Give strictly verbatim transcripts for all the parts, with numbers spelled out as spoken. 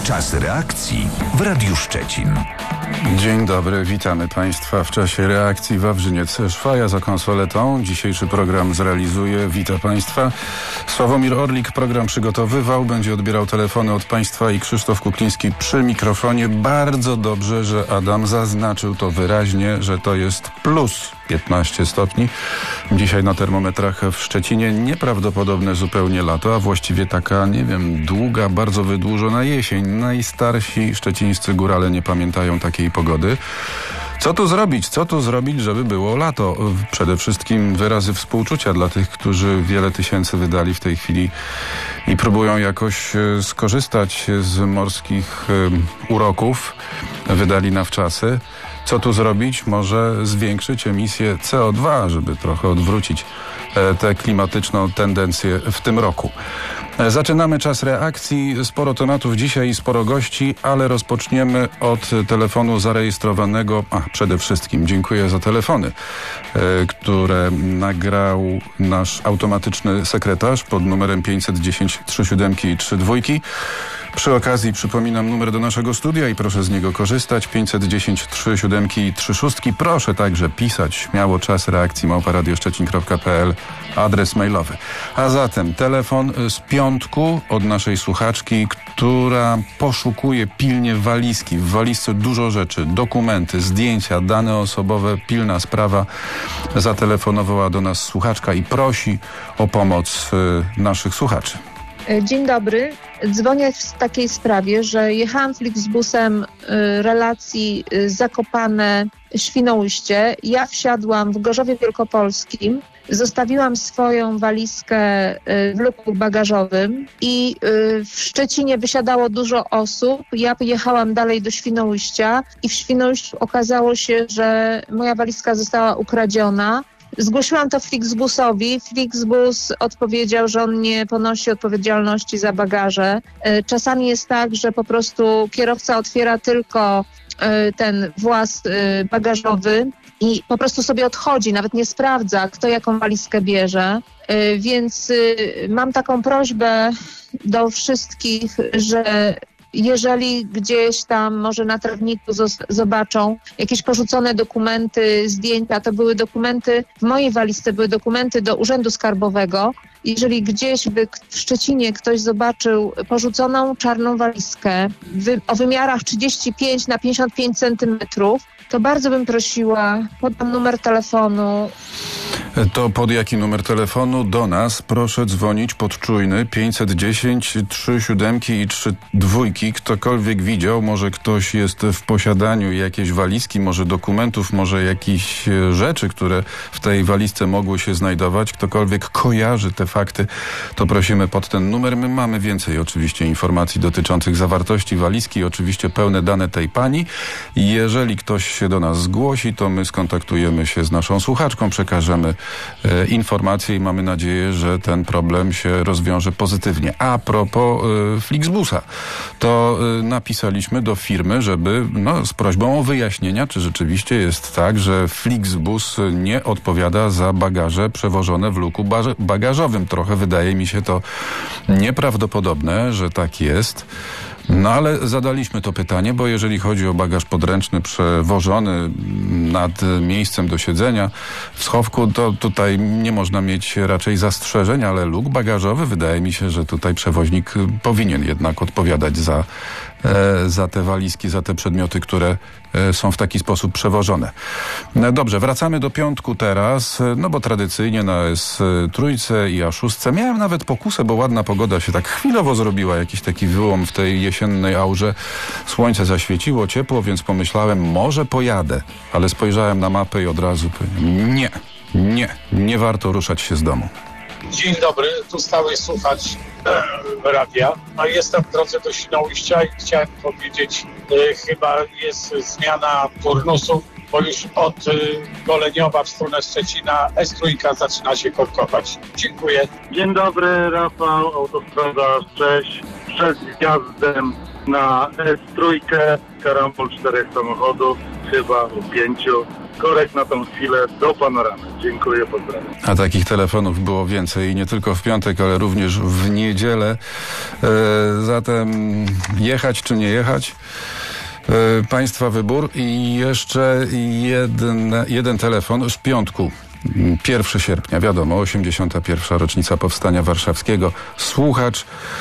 Czas reakcji w Radiu Szczecin. Dzień dobry, witamy Państwa w czasie reakcji. Wawrzyniec Szwaja za konsoletą. Dzisiejszy program zrealizuje. Wita Państwa Sławomir Orlik. Program przygotowywał. Będzie odbierał telefony od Państwa i Krzysztof Kukliński przy mikrofonie. Bardzo dobrze, że Adam zaznaczył to wyraźnie, że to jest plus piętnaście stopni. Dzisiaj na termometrach w Szczecinie nieprawdopodobne zupełnie lato, a właściwie taka, nie wiem, długa, bardzo wydłużona jesień. Najstarsi szczecińscy górale nie pamiętają takiej pogody. Co tu zrobić? Co tu zrobić, żeby było lato? Przede wszystkim wyrazy współczucia dla tych, którzy wiele tysięcy wydali w tej chwili i próbują jakoś skorzystać z morskich uroków. Wydali na wczasy. Co tu zrobić? Może zwiększyć emisję C O dwa, żeby trochę odwrócić tę klimatyczną tendencję w tym roku. Zaczynamy czas reakcji. Sporo tematów dzisiaj i sporo gości, ale rozpoczniemy od telefonu zarejestrowanego. A, przede wszystkim dziękuję za telefony, które nagrał nasz automatyczny sekretarz pod numerem pięćset dziesięć trzy siedem i trzy dwa. Przy okazji przypominam numer do naszego studia i proszę z niego korzystać. pięćset dziesięć trzy siedem i trzy sześć. Proszę także pisać śmiało czas reakcji małpa radioszczecin kropka p l, adres mailowy. A zatem telefon z piątku od naszej słuchaczki, która poszukuje pilnie walizki. W walizce dużo rzeczy, dokumenty, zdjęcia, dane osobowe, pilna sprawa. Zatelefonowała do nas słuchaczka i prosi o pomoc y, naszych słuchaczy. Dzień dobry. Dzwonię w takiej sprawie, że jechałam Flixbusem y, relacji y, Zakopane-Świnoujście. Ja wsiadłam w Gorzowie Wielkopolskim, zostawiłam swoją walizkę y, w luku bagażowym i y, w Szczecinie wysiadało dużo osób. Ja jechałam dalej do Świnoujścia i w Świnoujściu okazało się, że moja walizka została ukradziona. Zgłosiłam to Flixbusowi. Flixbus odpowiedział, że on nie ponosi odpowiedzialności za bagaże. Czasami jest tak, że po prostu kierowca otwiera tylko ten właz bagażowy i po prostu sobie odchodzi, nawet nie sprawdza, kto jaką walizkę bierze. Więc mam taką prośbę do wszystkich, że jeżeli gdzieś tam może na trawniku z- zobaczą jakieś porzucone dokumenty, zdjęcia, to były dokumenty, w mojej walizce były dokumenty do Urzędu Skarbowego. Jeżeli gdzieś by w Szczecinie ktoś zobaczył porzuconą czarną walizkę wy- o wymiarach trzydzieści pięć na pięćdziesiąt pięć centymetrów, to bardzo bym prosiła, podam numer telefonu. To pod jaki numer telefonu? Do nas proszę dzwonić pod czujny pięćset dziesięć trzy siedem i trzy dwa. Ktokolwiek widział, może ktoś jest w posiadaniu jakiejś walizki, może dokumentów, może jakichś rzeczy, które w tej walizce mogły się znajdować. Ktokolwiek kojarzy te fakty, to prosimy pod ten numer. My mamy więcej oczywiście informacji dotyczących zawartości walizki, oczywiście pełne dane tej pani. Jeżeli ktoś się do nas zgłosi, to my skontaktujemy się z naszą słuchaczką, przekażemy e, informacje i mamy nadzieję, że ten problem się rozwiąże pozytywnie. A propos e, Flixbusa, to e, napisaliśmy do firmy, żeby, no, z prośbą o wyjaśnienia, czy rzeczywiście jest tak, że Flixbus nie odpowiada za bagaże przewożone w luku ba- bagażowym. Trochę wydaje mi się to nieprawdopodobne, że tak jest. No ale zadaliśmy to pytanie, bo jeżeli chodzi o bagaż podręczny przewożony nad miejscem do siedzenia w schowku, to tutaj nie można mieć raczej zastrzeżeń, ale luk bagażowy, wydaje mi się, że tutaj przewoźnik powinien jednak odpowiadać za, e, za te walizki, za te przedmioty, które e, są w taki sposób przewożone. No dobrze, wracamy do piątku teraz, no bo tradycyjnie na S trójce i A szóstce miałem nawet pokusę, bo ładna pogoda się tak chwilowo zrobiła, jakiś taki wyłom w tej jesiennej aurze. Słońce zaświeciło, ciepło, więc pomyślałem, może pojadę, ale spojrzałem na mapę i od razu powiedziałem, nie, nie, nie warto ruszać się z domu. Dzień dobry, tu stały słuchacz e, radia. No, jestem w drodze do Świnoujścia i chciałem powiedzieć, e, chyba jest zmiana turnusu, bo już od e, Goleniowa w stronę Szczecina S trzy zaczyna się korkować. Dziękuję. Dzień dobry, Rafał, autostrada sześć, przed zjazdem na S trzy, karambol czterech samochodów, chyba pięciu. Korek na tą chwilę do panoramy. Dziękuję, pozdrawiam. A takich telefonów było więcej, nie tylko w piątek, ale również w niedzielę. E, zatem jechać czy nie jechać? E, państwa wybór. I jeszcze jeden, jeden telefon z piątku. pierwszego sierpnia, wiadomo, osiemdziesiąta pierwsza rocznica Powstania Warszawskiego. Słuchacz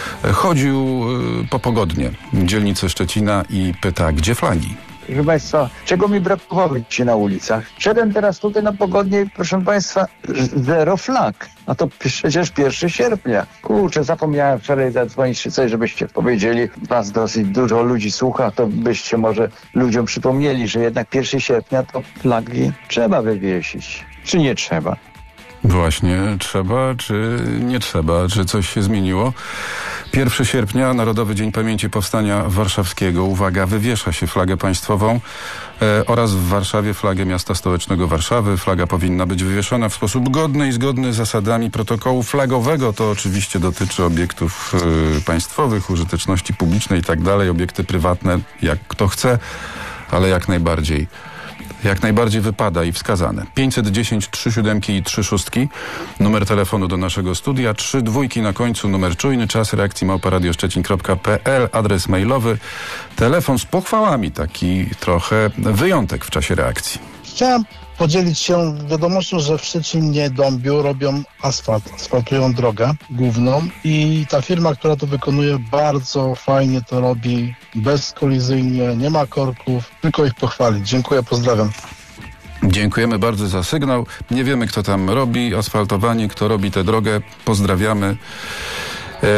chodził po Pogodnie, dzielnicy Szczecina, i pyta, gdzie flagi? Proszę Państwa, czego mi brakowało dzisiaj na ulicach? Szedłem teraz tutaj na Pogodnie i, proszę Państwa, zero flag. A to przecież pierwszego sierpnia. Kurczę, zapomniałem wczoraj zadzwonić czy coś, żebyście powiedzieli. Was dosyć dużo ludzi słucha, to byście może ludziom przypomnieli, że jednak pierwszego sierpnia to flagi trzeba wywiesić. Czy nie trzeba? Właśnie, trzeba czy nie trzeba? Czy coś się zmieniło? pierwszego sierpnia, Narodowy Dzień Pamięci Powstania Warszawskiego. Uwaga, wywiesza się flagę państwową e, oraz w Warszawie flagę miasta stołecznego Warszawy. Flaga powinna być wywieszona w sposób godny i zgodny z zasadami protokołu flagowego. To oczywiście dotyczy obiektów e, państwowych, użyteczności publicznej i tak dalej. Obiekty prywatne, jak kto chce, ale jak najbardziej Jak najbardziej wypada i wskazane. pięćset dziesięć, trzy siódemki i trzy szóstki. Numer telefonu do naszego studia. Trzy dwójki na końcu. Numer czujny. Czas reakcji małpa radio szczecin kropka p l. Adres mailowy. Telefon z pochwałami. Taki trochę wyjątek w czasie reakcji. Chciałem podzielić się wiadomością, że w Szczecinie Dąbiu robią asfalt, asfaltują drogę główną i ta firma, która to wykonuje, bardzo fajnie to robi, bezkolizyjnie, nie ma korków, tylko ich pochwalić. Dziękuję, pozdrawiam. Dziękujemy bardzo za sygnał. Nie wiemy, kto tam robi asfaltowanie, kto robi tę drogę. Pozdrawiamy. E,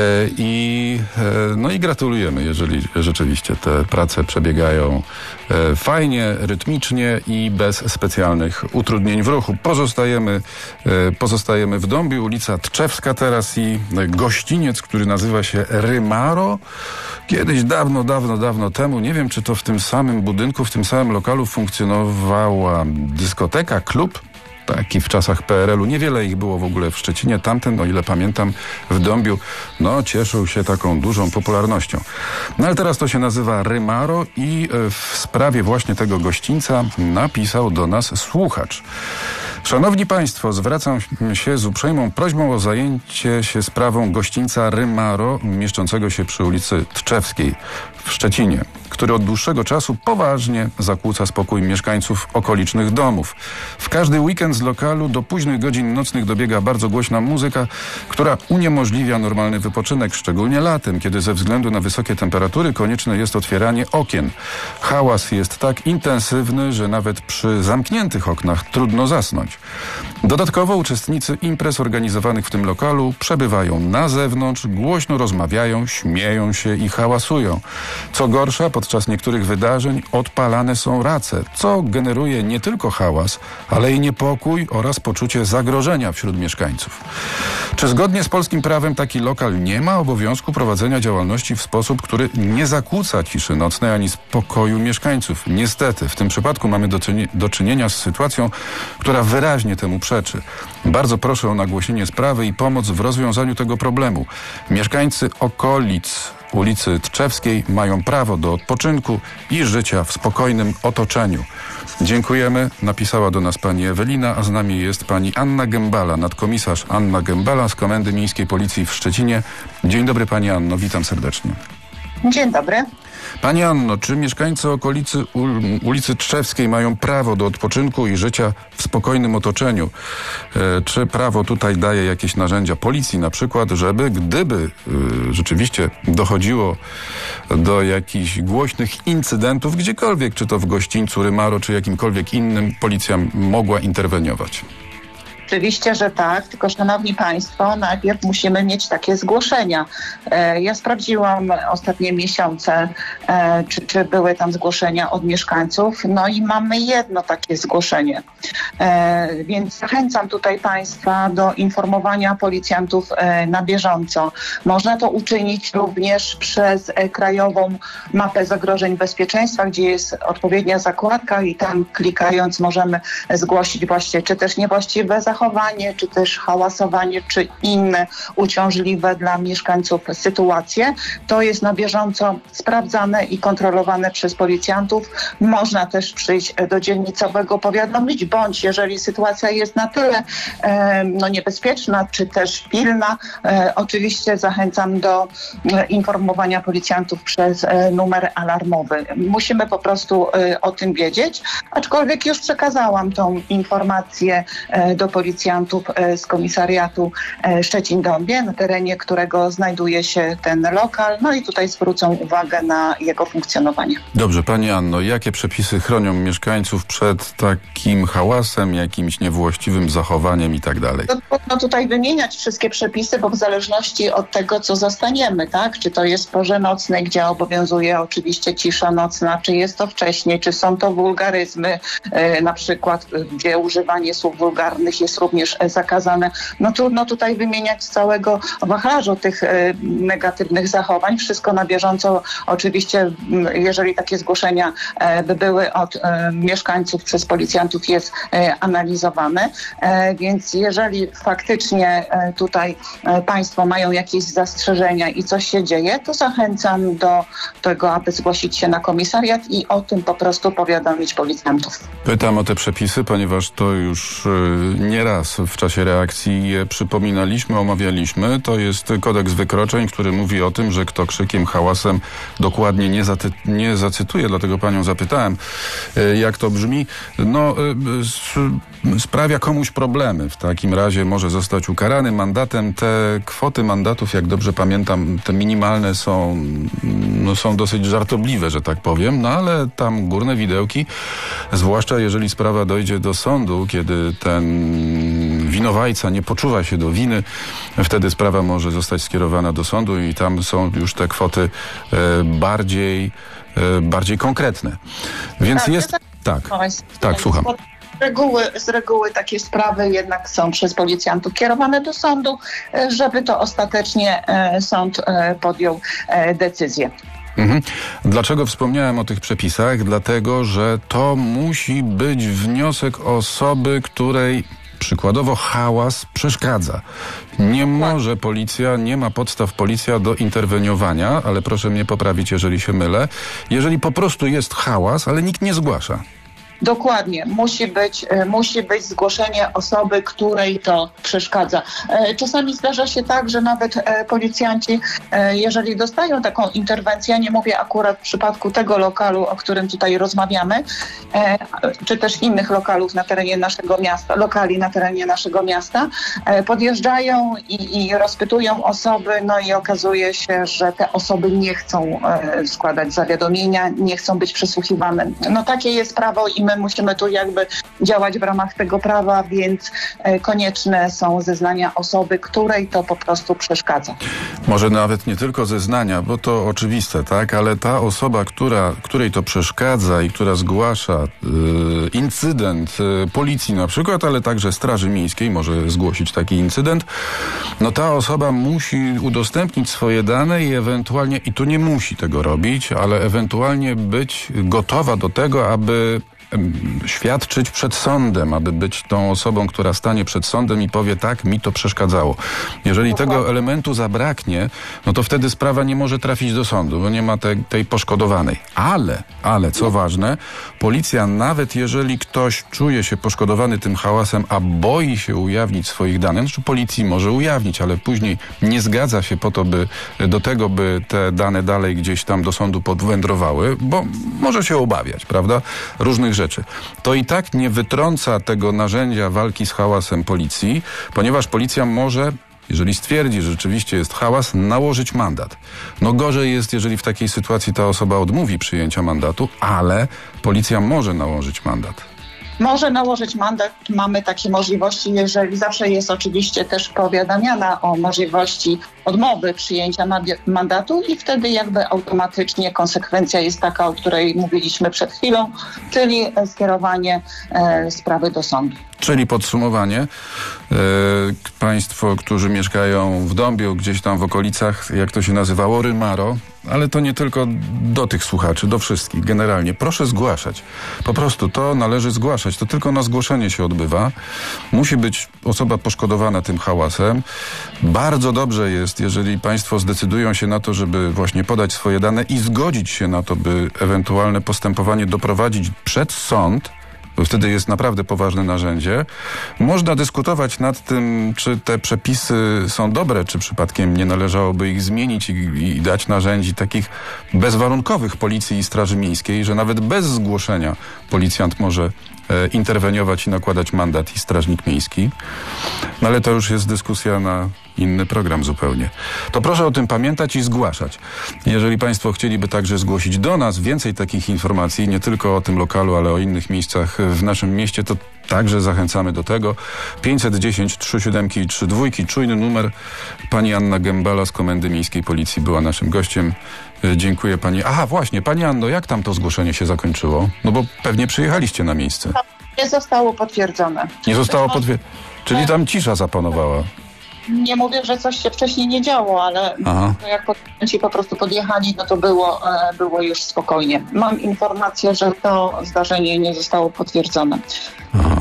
I, e, no i gratulujemy, jeżeli rzeczywiście te prace przebiegają e, fajnie, rytmicznie i bez specjalnych utrudnień w ruchu. Pozostajemy, e, pozostajemy w Dąbiu, ulica Tczewska teraz i gościniec, który nazywa się Rymaro. Kiedyś dawno, dawno, dawno temu, nie wiem, czy to w tym samym budynku, w tym samym lokalu funkcjonowała dyskoteka, klub. Taki w czasach P R L u. Niewiele ich było w ogóle w Szczecinie. Tamten, o ile pamiętam, w Dąbiu, no cieszył się taką dużą popularnością. No ale teraz to się nazywa Rymaro i w sprawie właśnie tego gościńca napisał do nas słuchacz. Szanowni Państwo, zwracam się z uprzejmą prośbą o zajęcie się sprawą gościńca Rymaro, mieszczącego się przy ulicy Tczewskiej w Szczecinie, który od dłuższego czasu poważnie zakłóca spokój mieszkańców okolicznych domów. W każdy weekend z lokalu do późnych godzin nocnych dobiega bardzo głośna muzyka, która uniemożliwia normalny wypoczynek, szczególnie latem, kiedy ze względu na wysokie temperatury konieczne jest otwieranie okien. Hałas jest tak intensywny, że nawet przy zamkniętych oknach trudno zasnąć. Dodatkowo uczestnicy imprez organizowanych w tym lokalu przebywają na zewnątrz, głośno rozmawiają, śmieją się i hałasują. Co gorsza, podczas niektórych wydarzeń odpalane są race, co generuje nie tylko hałas, ale i niepokój oraz poczucie zagrożenia wśród mieszkańców. Czy zgodnie z polskim prawem taki lokal nie ma obowiązku prowadzenia działalności w sposób, który nie zakłóca ciszy nocnej ani spokoju mieszkańców? Niestety, w tym przypadku mamy do, czyni- do czynienia z sytuacją, która wyraźnie temu przeczy. Bardzo proszę o nagłośnienie sprawy i pomoc w rozwiązaniu tego problemu. Mieszkańcy okolic ulicy Tczewskiej mają prawo do odpoczynku i życia w spokojnym otoczeniu. Dziękujemy. Napisała do nas pani Ewelina, a z nami jest pani Anna Gębala, nadkomisarz Anna Gębala z Komendy Miejskiej Policji w Szczecinie. Dzień dobry pani Anno, witam serdecznie. Dzień dobry. Pani Anno, czy mieszkańcy okolicy ulicy Tczewskiej mają prawo do odpoczynku i życia w spokojnym otoczeniu? E, czy prawo tutaj daje jakieś narzędzia policji na przykład, żeby gdyby y, rzeczywiście dochodziło do jakichś głośnych incydentów gdziekolwiek, czy to w gościńcu Rymaro, czy jakimkolwiek innym, policja mogła interweniować? Oczywiście, że tak, tylko szanowni Państwo, najpierw musimy mieć takie zgłoszenia. E, ja sprawdziłam ostatnie miesiące, e, czy, czy były tam zgłoszenia od mieszkańców, no i mamy jedno takie zgłoszenie. E, więc zachęcam tutaj Państwa do informowania policjantów e, na bieżąco. Można to uczynić również przez e, Krajową Mapę Zagrożeń Bezpieczeństwa, gdzie jest odpowiednia zakładka i tam klikając możemy zgłosić właśnie, czy też niewłaściwe zachowanie, zachowanie, czy też hałasowanie, czy inne uciążliwe dla mieszkańców sytuacje. To jest na bieżąco sprawdzane i kontrolowane przez policjantów. Można też przyjść do dzielnicowego powiadomić, bądź jeżeli sytuacja jest na tyle e, no, niebezpieczna, czy też pilna, e, oczywiście zachęcam do e, informowania policjantów przez e, numer alarmowy. Musimy po prostu e, o tym wiedzieć, aczkolwiek już przekazałam tą informację e, do policjantów e, z komisariatu e, Szczecin-Dąbie, na terenie którego znajduje się ten lokal, no i tutaj zwrócą uwagę na jego funkcjonowanie. Dobrze, Pani Anno, jakie przepisy chronią mieszkańców przed takim hałasem, jakimś niewłaściwym zachowaniem i tak dalej? No tutaj wymieniać wszystkie przepisy, bo w zależności od tego, co zastaniemy, tak? Czy to jest w porze nocnej, gdzie obowiązuje oczywiście cisza nocna, czy jest to wcześniej, czy są to wulgaryzmy, e, na przykład, gdzie używanie słów wulgarnych jest również e, zakazane. No trudno tutaj wymieniać z całego wachlarzu tych e, negatywnych zachowań. Wszystko na bieżąco, oczywiście, m, jeżeli takie zgłoszenia e, by były od e, mieszkańców przez policjantów, jest e, analizowane. E, więc jeżeli faktycznie e, tutaj e, Państwo mają jakieś zastrzeżenia i coś się dzieje, to zachęcam do tego, aby zgłosić się na komisariat i o tym po prostu powiadomić policjantów. Pytam o te przepisy, ponieważ to już y, nieraz w czasie reakcji je przypominaliśmy, omawialiśmy. To jest kodeks wykroczeń, który mówi o tym, że kto krzykiem, hałasem dokładnie nie, zaty- nie zacytuję, dlatego Panią zapytałem, y, jak to brzmi. No, y, y, sprawia komuś problemy. W takim razie może zostać ukarany mandatem. Te kwoty mandatów, jak dobrze pamiętam, te minimalne są, no, są dosyć żartobliwe, że tak powiem, no ale tam górne widełki, zwłaszcza jeżeli sprawa dojdzie do sądu, kiedy ten winowajca nie poczuwa się do winy, wtedy sprawa może zostać skierowana do sądu i tam są już te kwoty e, bardziej, e, bardziej konkretne. Więc tak, jest... Tak, tak, tak, słucham. Z reguły, z reguły takie sprawy jednak są przez policjantów kierowane do sądu, żeby to ostatecznie sąd podjął decyzję. Mhm. Dlaczego wspomniałem o tych przepisach? Dlatego, że to musi być wniosek osoby, której przykładowo hałas przeszkadza. Nie może policja, nie ma podstaw policja do interweniowania, ale proszę mnie poprawić, jeżeli się mylę, jeżeli po prostu jest hałas, ale nikt nie zgłasza. Dokładnie. Musi być, musi być zgłoszenie osoby, której to przeszkadza. Czasami zdarza się tak, że nawet policjanci, jeżeli dostają taką interwencję, ja nie mówię akurat w przypadku tego lokalu, o którym tutaj rozmawiamy, czy też innych lokalów na terenie naszego miasta, lokali na terenie naszego miasta, podjeżdżają i, i rozpytują osoby, no i okazuje się, że te osoby nie chcą składać zawiadomienia, nie chcą być przesłuchiwane. No takie jest prawo i my musimy tu jakby działać w ramach tego prawa, więc konieczne są zeznania osoby, której to po prostu przeszkadza. Może nawet nie tylko zeznania, bo to oczywiste, tak? Ale ta osoba, która, której to przeszkadza i która zgłasza yy, incydent yy, policji na przykład, ale także Straży Miejskiej może zgłosić taki incydent, no ta osoba musi udostępnić swoje dane i ewentualnie, i tu nie musi tego robić, ale ewentualnie być gotowa do tego, aby świadczyć przed sądem, aby być tą osobą, która stanie przed sądem i powie tak, mi to przeszkadzało. Jeżeli tego elementu zabraknie, no to wtedy sprawa nie może trafić do sądu, bo nie ma te, tej poszkodowanej. Ale, ale co ważne, policja nawet jeżeli ktoś czuje się poszkodowany tym hałasem, a boi się ujawnić swoich danych, znaczy policji może ujawnić, ale później nie zgadza się po to, by do tego, by te dane dalej gdzieś tam do sądu podwędrowały, bo może się obawiać, prawda? Różnych rzeczy. To i tak nie wytrąca tego narzędzia walki z hałasem policji, ponieważ policja może, jeżeli stwierdzi, że rzeczywiście jest hałas, nałożyć mandat. No gorzej jest, jeżeli w takiej sytuacji ta osoba odmówi przyjęcia mandatu, ale policja może nałożyć mandat. Może nałożyć mandat, mamy takie możliwości, jeżeli zawsze jest oczywiście też powiadamiana o możliwości odmowy przyjęcia mandatu i wtedy jakby automatycznie konsekwencja jest taka, o której mówiliśmy przed chwilą, czyli skierowanie e, sprawy do sądu. Czyli podsumowanie, e, państwo, którzy mieszkają w Dąbiu, gdzieś tam w okolicach, jak to się nazywało, Rymaro, ale to nie tylko do tych słuchaczy, do wszystkich, generalnie. Proszę zgłaszać. Po prostu to należy zgłaszać. To tylko na zgłoszenie się odbywa. Musi być osoba poszkodowana tym hałasem. Bardzo dobrze jest, jeżeli państwo zdecydują się na to, żeby właśnie podać swoje dane i zgodzić się na to, by ewentualne postępowanie doprowadzić przed sąd, bo wtedy jest naprawdę poważne narzędzie. Można dyskutować nad tym, czy te przepisy są dobre, czy przypadkiem nie należałoby ich zmienić i, i dać narzędzi takich bezwarunkowych Policji i Straży Miejskiej, że nawet bez zgłoszenia policjant może e, interweniować i nakładać mandat i strażnik miejski. No ale to już jest dyskusja na inny program zupełnie. To proszę o tym pamiętać i zgłaszać. Jeżeli państwo chcieliby także zgłosić do nas więcej takich informacji, nie tylko o tym lokalu, ale o innych miejscach w naszym mieście, to także zachęcamy do tego. pięćset dziesięć, trzy siedem i trzy dwa, czujny numer. Pani Anna Gębala z Komendy Miejskiej Policji była naszym gościem. Dziękuję pani. Aha, właśnie, pani Anno, jak tam to zgłoszenie się zakończyło? No bo pewnie przyjechaliście na miejsce. Nie zostało potwierdzone. Nie zostało potwierdzone. Czyli tam cisza zapanowała. Nie mówię, że coś się wcześniej nie działo, ale Aha. jak policjanci po prostu podjechali, no to było, było już spokojnie. Mam informację, że to zdarzenie nie zostało potwierdzone. Aha.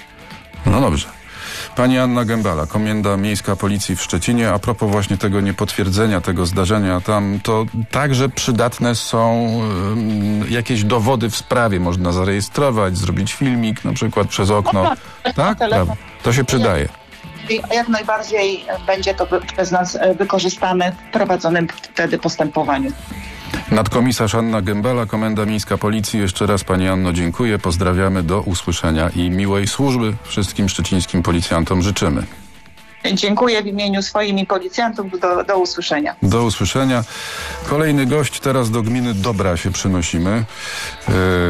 No dobrze. Pani Anna Gębala, Komenda Miejska Policji w Szczecinie. A propos właśnie tego niepotwierdzenia tego zdarzenia, tam to także przydatne są um, jakieś dowody w sprawie. Można zarejestrować, zrobić filmik na przykład przez okno. Tak? Prawda. To się przydaje. Jak najbardziej będzie to przez nas wykorzystane w prowadzonym wtedy postępowaniu. Nadkomisarz Anna Gębala, Komenda Miejska Policji. Jeszcze raz pani Anno dziękuję, pozdrawiamy, do usłyszenia i miłej służby wszystkim szczecińskim policjantom życzymy. Dziękuję w imieniu swoim i policjantów. Do, do usłyszenia. Do usłyszenia. Kolejny gość, teraz do gminy Dobra się przenosimy. Yy,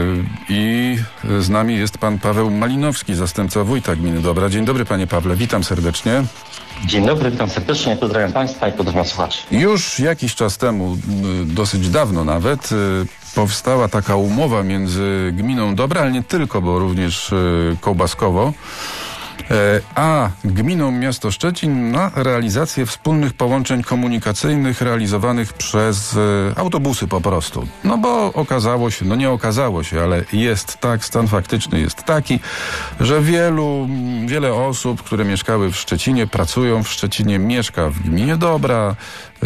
I z nami jest pan Paweł Malinowski, zastępca wójta gminy Dobra. Dzień dobry panie Pawle, witam serdecznie. Dzień dobry, witam serdecznie, pozdrawiam państwa i pozdrawiam słuchaczy. Już jakiś czas temu, dosyć dawno nawet, powstała taka umowa między gminą Dobra, ale nie tylko, bo również Kołbaskowo, a gminą miasto Szczecin na realizację wspólnych połączeń komunikacyjnych realizowanych przez autobusy po prostu. No bo okazało się, no nie okazało się, ale jest tak, stan faktyczny jest taki, że wielu, wiele osób, które mieszkały w Szczecinie, pracują w Szczecinie, mieszka w gminie Dobra,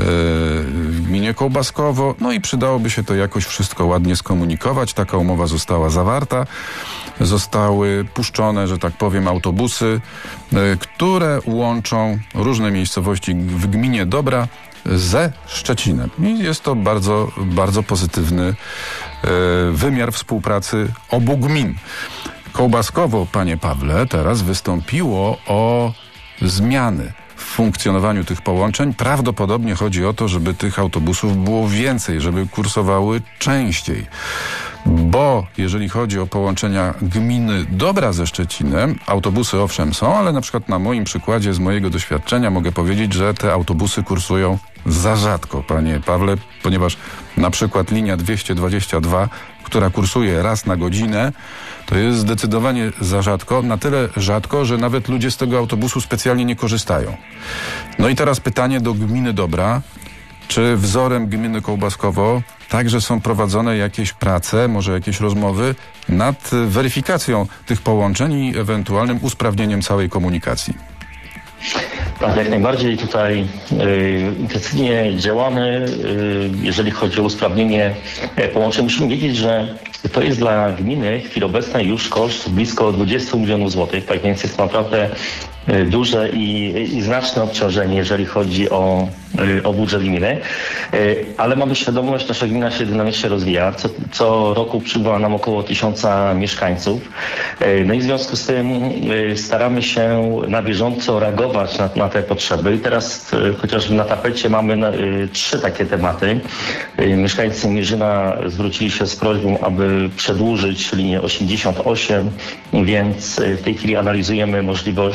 w gminie Kołbaskowo, no i przydałoby się to jakoś wszystko ładnie skomunikować. Taka umowa została zawarta. Zostały puszczone, że tak powiem, autobusy, które łączą różne miejscowości w gminie Dobra ze Szczecinem. I jest to bardzo, bardzo pozytywny wymiar współpracy obu gmin. Kołbaskowo, panie Pawle, teraz wystąpiło o zmiany w funkcjonowaniu tych połączeń. Prawdopodobnie chodzi o to, żeby tych autobusów było więcej, żeby kursowały częściej. Bo jeżeli chodzi o połączenia gminy Dobra ze Szczecinem, autobusy owszem są, ale na przykład na moim przykładzie, z mojego doświadczenia mogę powiedzieć, że te autobusy kursują za rzadko, panie Pawle, ponieważ na przykład linia dwieście dwadzieścia dwa, która kursuje raz na godzinę, to jest zdecydowanie za rzadko, na tyle rzadko, że nawet ludzie z tego autobusu specjalnie nie korzystają. No i teraz pytanie do gminy Dobra. Czy wzorem gminy Kołbaskowo także są prowadzone jakieś prace, może jakieś rozmowy nad weryfikacją tych połączeń i ewentualnym usprawnieniem całej komunikacji? Tak, jak najbardziej tutaj y, intensywnie działamy, y, jeżeli chodzi o usprawnienie y, połączeń. Musimy wiedzieć, że to jest dla gminy w chwili obecnej już koszt blisko dwadzieścia milionów złotych, tak więc jest to naprawdę y, duże i, i znaczne obciążenie, jeżeli chodzi o, y, o budżet gminy. Y, ale mamy świadomość, nasza gmina się dynamicznie rozwija. Co, co roku przybywa nam około tysiąca mieszkańców. Y, no i w związku z tym y, staramy się na bieżąco reagować na, na te potrzeby. I teraz y, chociażby na tapecie mamy na, y, trzy takie tematy. Y, mieszkańcy Mierzyna zwrócili się z prośbą, aby przedłużyć linię osiemdziesiąt osiem, więc y, w tej chwili analizujemy możliwość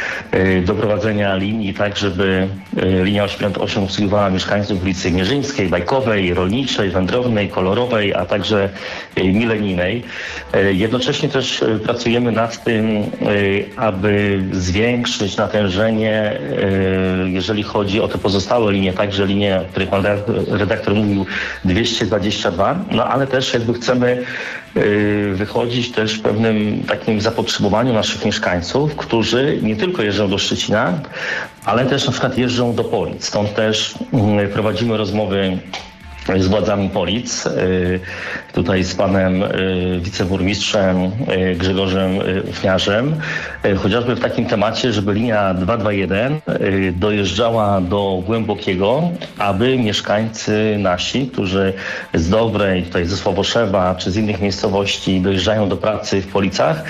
y, doprowadzenia linii tak, żeby y, linia osiemdziesiąt osiem obsługiwała mieszkańców ulicy Mierzyńskiej, Bajkowej, Rolniczej, Wędrownej, Kolorowej, a także y, Milenijnej. Y, jednocześnie też y, pracujemy nad tym, y, aby zwiększyć natężenie, y, jeżeli chodzi o te pozostałe linie, także linie, o których pan redaktor mówił, dwieście dwadzieścia dwa, no ale też jakby chcemy y, wychodzić też w pewnym takim zapotrzebowaniu naszych mieszkańców, którzy nie tylko jeżdżą do Szczecina, ale też na przykład jeżdżą do Polic. Stąd też y, prowadzimy rozmowy z władzami Polic, tutaj z panem wiceburmistrzem Grzegorzem Ufniarzem, chociażby w takim temacie, żeby linia dwieście dwadzieścia jeden dojeżdżała do Głębokiego, aby mieszkańcy nasi, którzy z Dobrej, tutaj ze Sławoszewa czy z innych miejscowości dojeżdżają do pracy w Policach,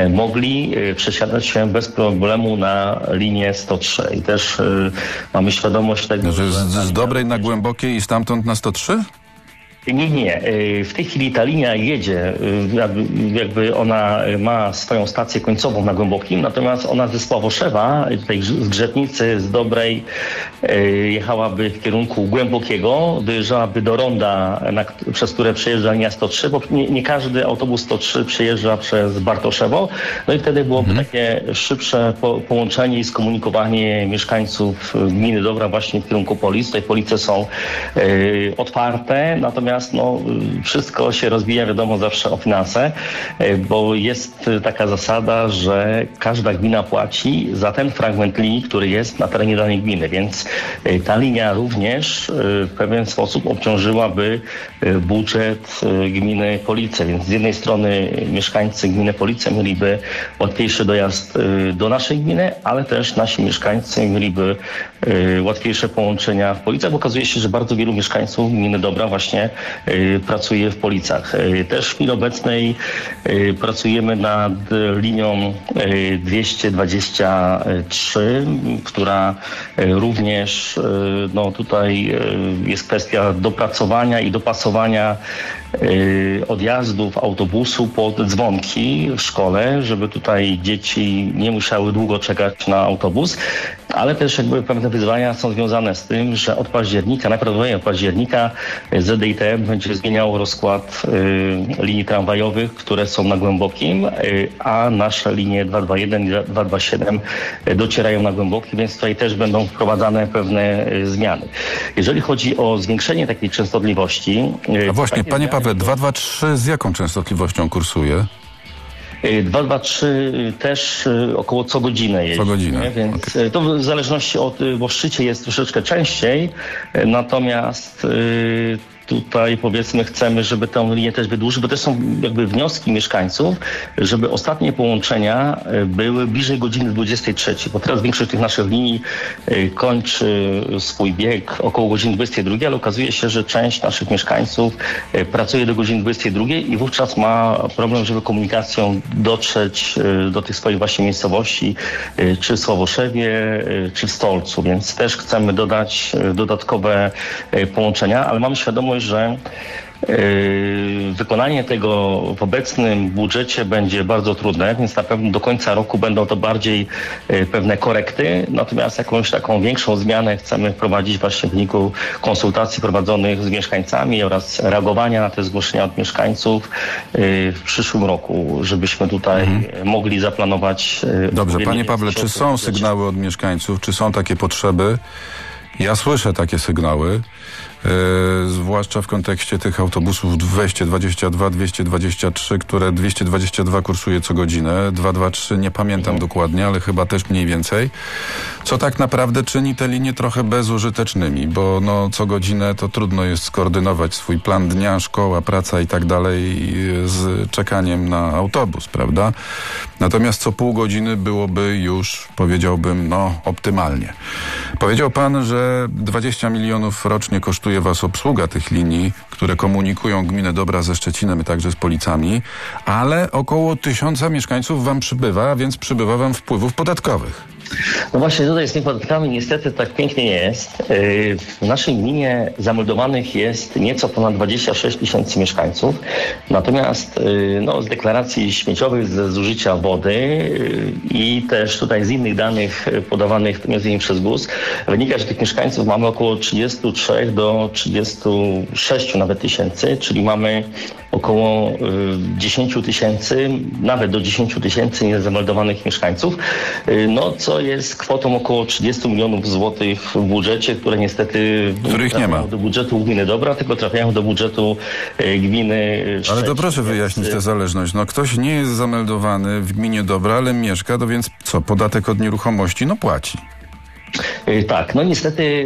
mogli przesiadać się bez problemu na linię sto trzy. I też mamy świadomość tego, że z, z Dobrej na Głębokie i stamtąd na sto trzy? Nie, nie. W tej chwili ta linia jedzie, jakby, jakby ona ma swoją stację końcową na Głębokim, natomiast ona ze Sławoszewa, tutaj z Grzebnicy, z Dobrej, jechałaby w kierunku Głębokiego, dojeżdżałaby do ronda, na, przez które przejeżdża linia sto trzy, bo nie, nie każdy autobus sto trzy przejeżdża przez Bartoszewo, no i wtedy byłoby mhm. takie szybsze po, połączenie i skomunikowanie mieszkańców gminy Dobra właśnie w kierunku Polic. Tutaj Police są y, otwarte, natomiast no, wszystko się rozbija, wiadomo, zawsze o finanse, bo jest taka zasada, że każda gmina płaci za ten fragment linii, który jest na terenie danej gminy, więc ta linia również w pewien sposób obciążyłaby budżet gminy Police, więc z jednej strony mieszkańcy gminy Police mieliby łatwiejszy dojazd do naszej gminy, ale też nasi mieszkańcy mieliby łatwiejsze połączenia w Policach, bo okazuje się, że bardzo wielu mieszkańców gminy Dobra właśnie pracuje w Policach. Też w chwili obecnej pracujemy nad linią dwieście dwadzieścia trzy, która również no tutaj jest kwestia dopracowania i dopasowania odjazdów autobusu pod dzwonki w szkole, żeby tutaj dzieci nie musiały długo czekać na autobus, ale też jakby pewne wyzwania są związane z tym, że od października, najprawdopodobniej od października Z D I T M będzie zmieniało rozkład y, linii tramwajowych, które są na Głębokim, y, a nasze linie dwieście dwadzieścia jeden i dwieście dwadzieścia siedem docierają na Głęboki, więc tutaj też będą wprowadzane pewne y, zmiany. Jeżeli chodzi o zwiększenie takiej częstotliwości... Y, a właśnie, panie Pawle, dwieście dwadzieścia trzy z jaką częstotliwością kursuje? dwieście dwadzieścia trzy też około co godzinę jeździ. Co godzinę. Nie? Więc okay. to w zależności od, bo w szczycie jest troszeczkę częściej, natomiast yy, tutaj powiedzmy chcemy, żeby tę linię też wydłużyć, bo też są jakby wnioski mieszkańców, żeby ostatnie połączenia były bliżej godziny dwudziestej trzeciej, bo teraz większość tych naszych linii kończy swój bieg około godziny dwudziestej drugiej, ale okazuje się, że część naszych mieszkańców pracuje do godziny dwudziestej drugiej i wówczas ma problem, żeby komunikacją dotrzeć do tych swoich właśnie miejscowości, czy w Sławoszewie, czy w Stolcu, więc też chcemy dodać dodatkowe połączenia, ale mamy świadomość, że Yy, wykonanie tego w obecnym budżecie będzie bardzo trudne, więc na pewno do końca roku będą to bardziej yy, pewne korekty, natomiast jakąś taką większą zmianę chcemy wprowadzić właśnie w wyniku konsultacji prowadzonych z mieszkańcami oraz reagowania na te zgłoszenia od mieszkańców yy, w przyszłym roku, żebyśmy tutaj mhm. mogli zaplanować. Yy, Dobrze, panie Pawle, czy są sygnały od mieszkańców, czy są takie potrzeby? Ja słyszę takie sygnały. Yy, zwłaszcza w kontekście tych autobusów dwieście dwadzieścia dwa, dwieście dwadzieścia trzy, które dwieście dwadzieścia dwa kursuje co godzinę, dwieście dwadzieścia trzy nie pamiętam mhm. dokładnie, ale chyba też mniej więcej, co tak naprawdę czyni te linie trochę bezużytecznymi, bo no co godzinę to trudno jest skoordynować swój plan dnia, szkoła, praca i tak dalej z czekaniem na autobus, prawda? Natomiast co pół godziny byłoby już, powiedziałbym, no optymalnie. Powiedział pan, że dwadzieścia milionów rocznie kosztuje was obsługa tych linii, które komunikują gminę Dobra ze Szczecinem i także z Policami, ale około tysiąca mieszkańców wam przybywa, a więc przybywa wam wpływów podatkowych. No właśnie tutaj z tymi podatkami niestety tak pięknie nie jest. W naszej gminie zameldowanych jest nieco ponad dwadzieścia sześć tysięcy mieszkańców. Natomiast no, z deklaracji śmieciowych, ze zużycia wody i też tutaj z innych danych podawanych między innymi przez G U S wynika, że tych mieszkańców mamy około trzydzieści trzy do trzydziestu sześciu nawet tysięcy, czyli mamy około dziesięć tysięcy, nawet do dziesięć tysięcy niezameldowanych mieszkańców, no co jest kwotą około trzydzieści milionów złotych w budżecie, które niestety których nie ma do budżetu gminy Dobra, tylko trafiają do budżetu gminy Szczecin. Ale to proszę wyjaśnić tę zależność. No ktoś nie jest zameldowany w gminie Dobra, ale mieszka, to więc co, podatek od nieruchomości no płaci. Tak, no niestety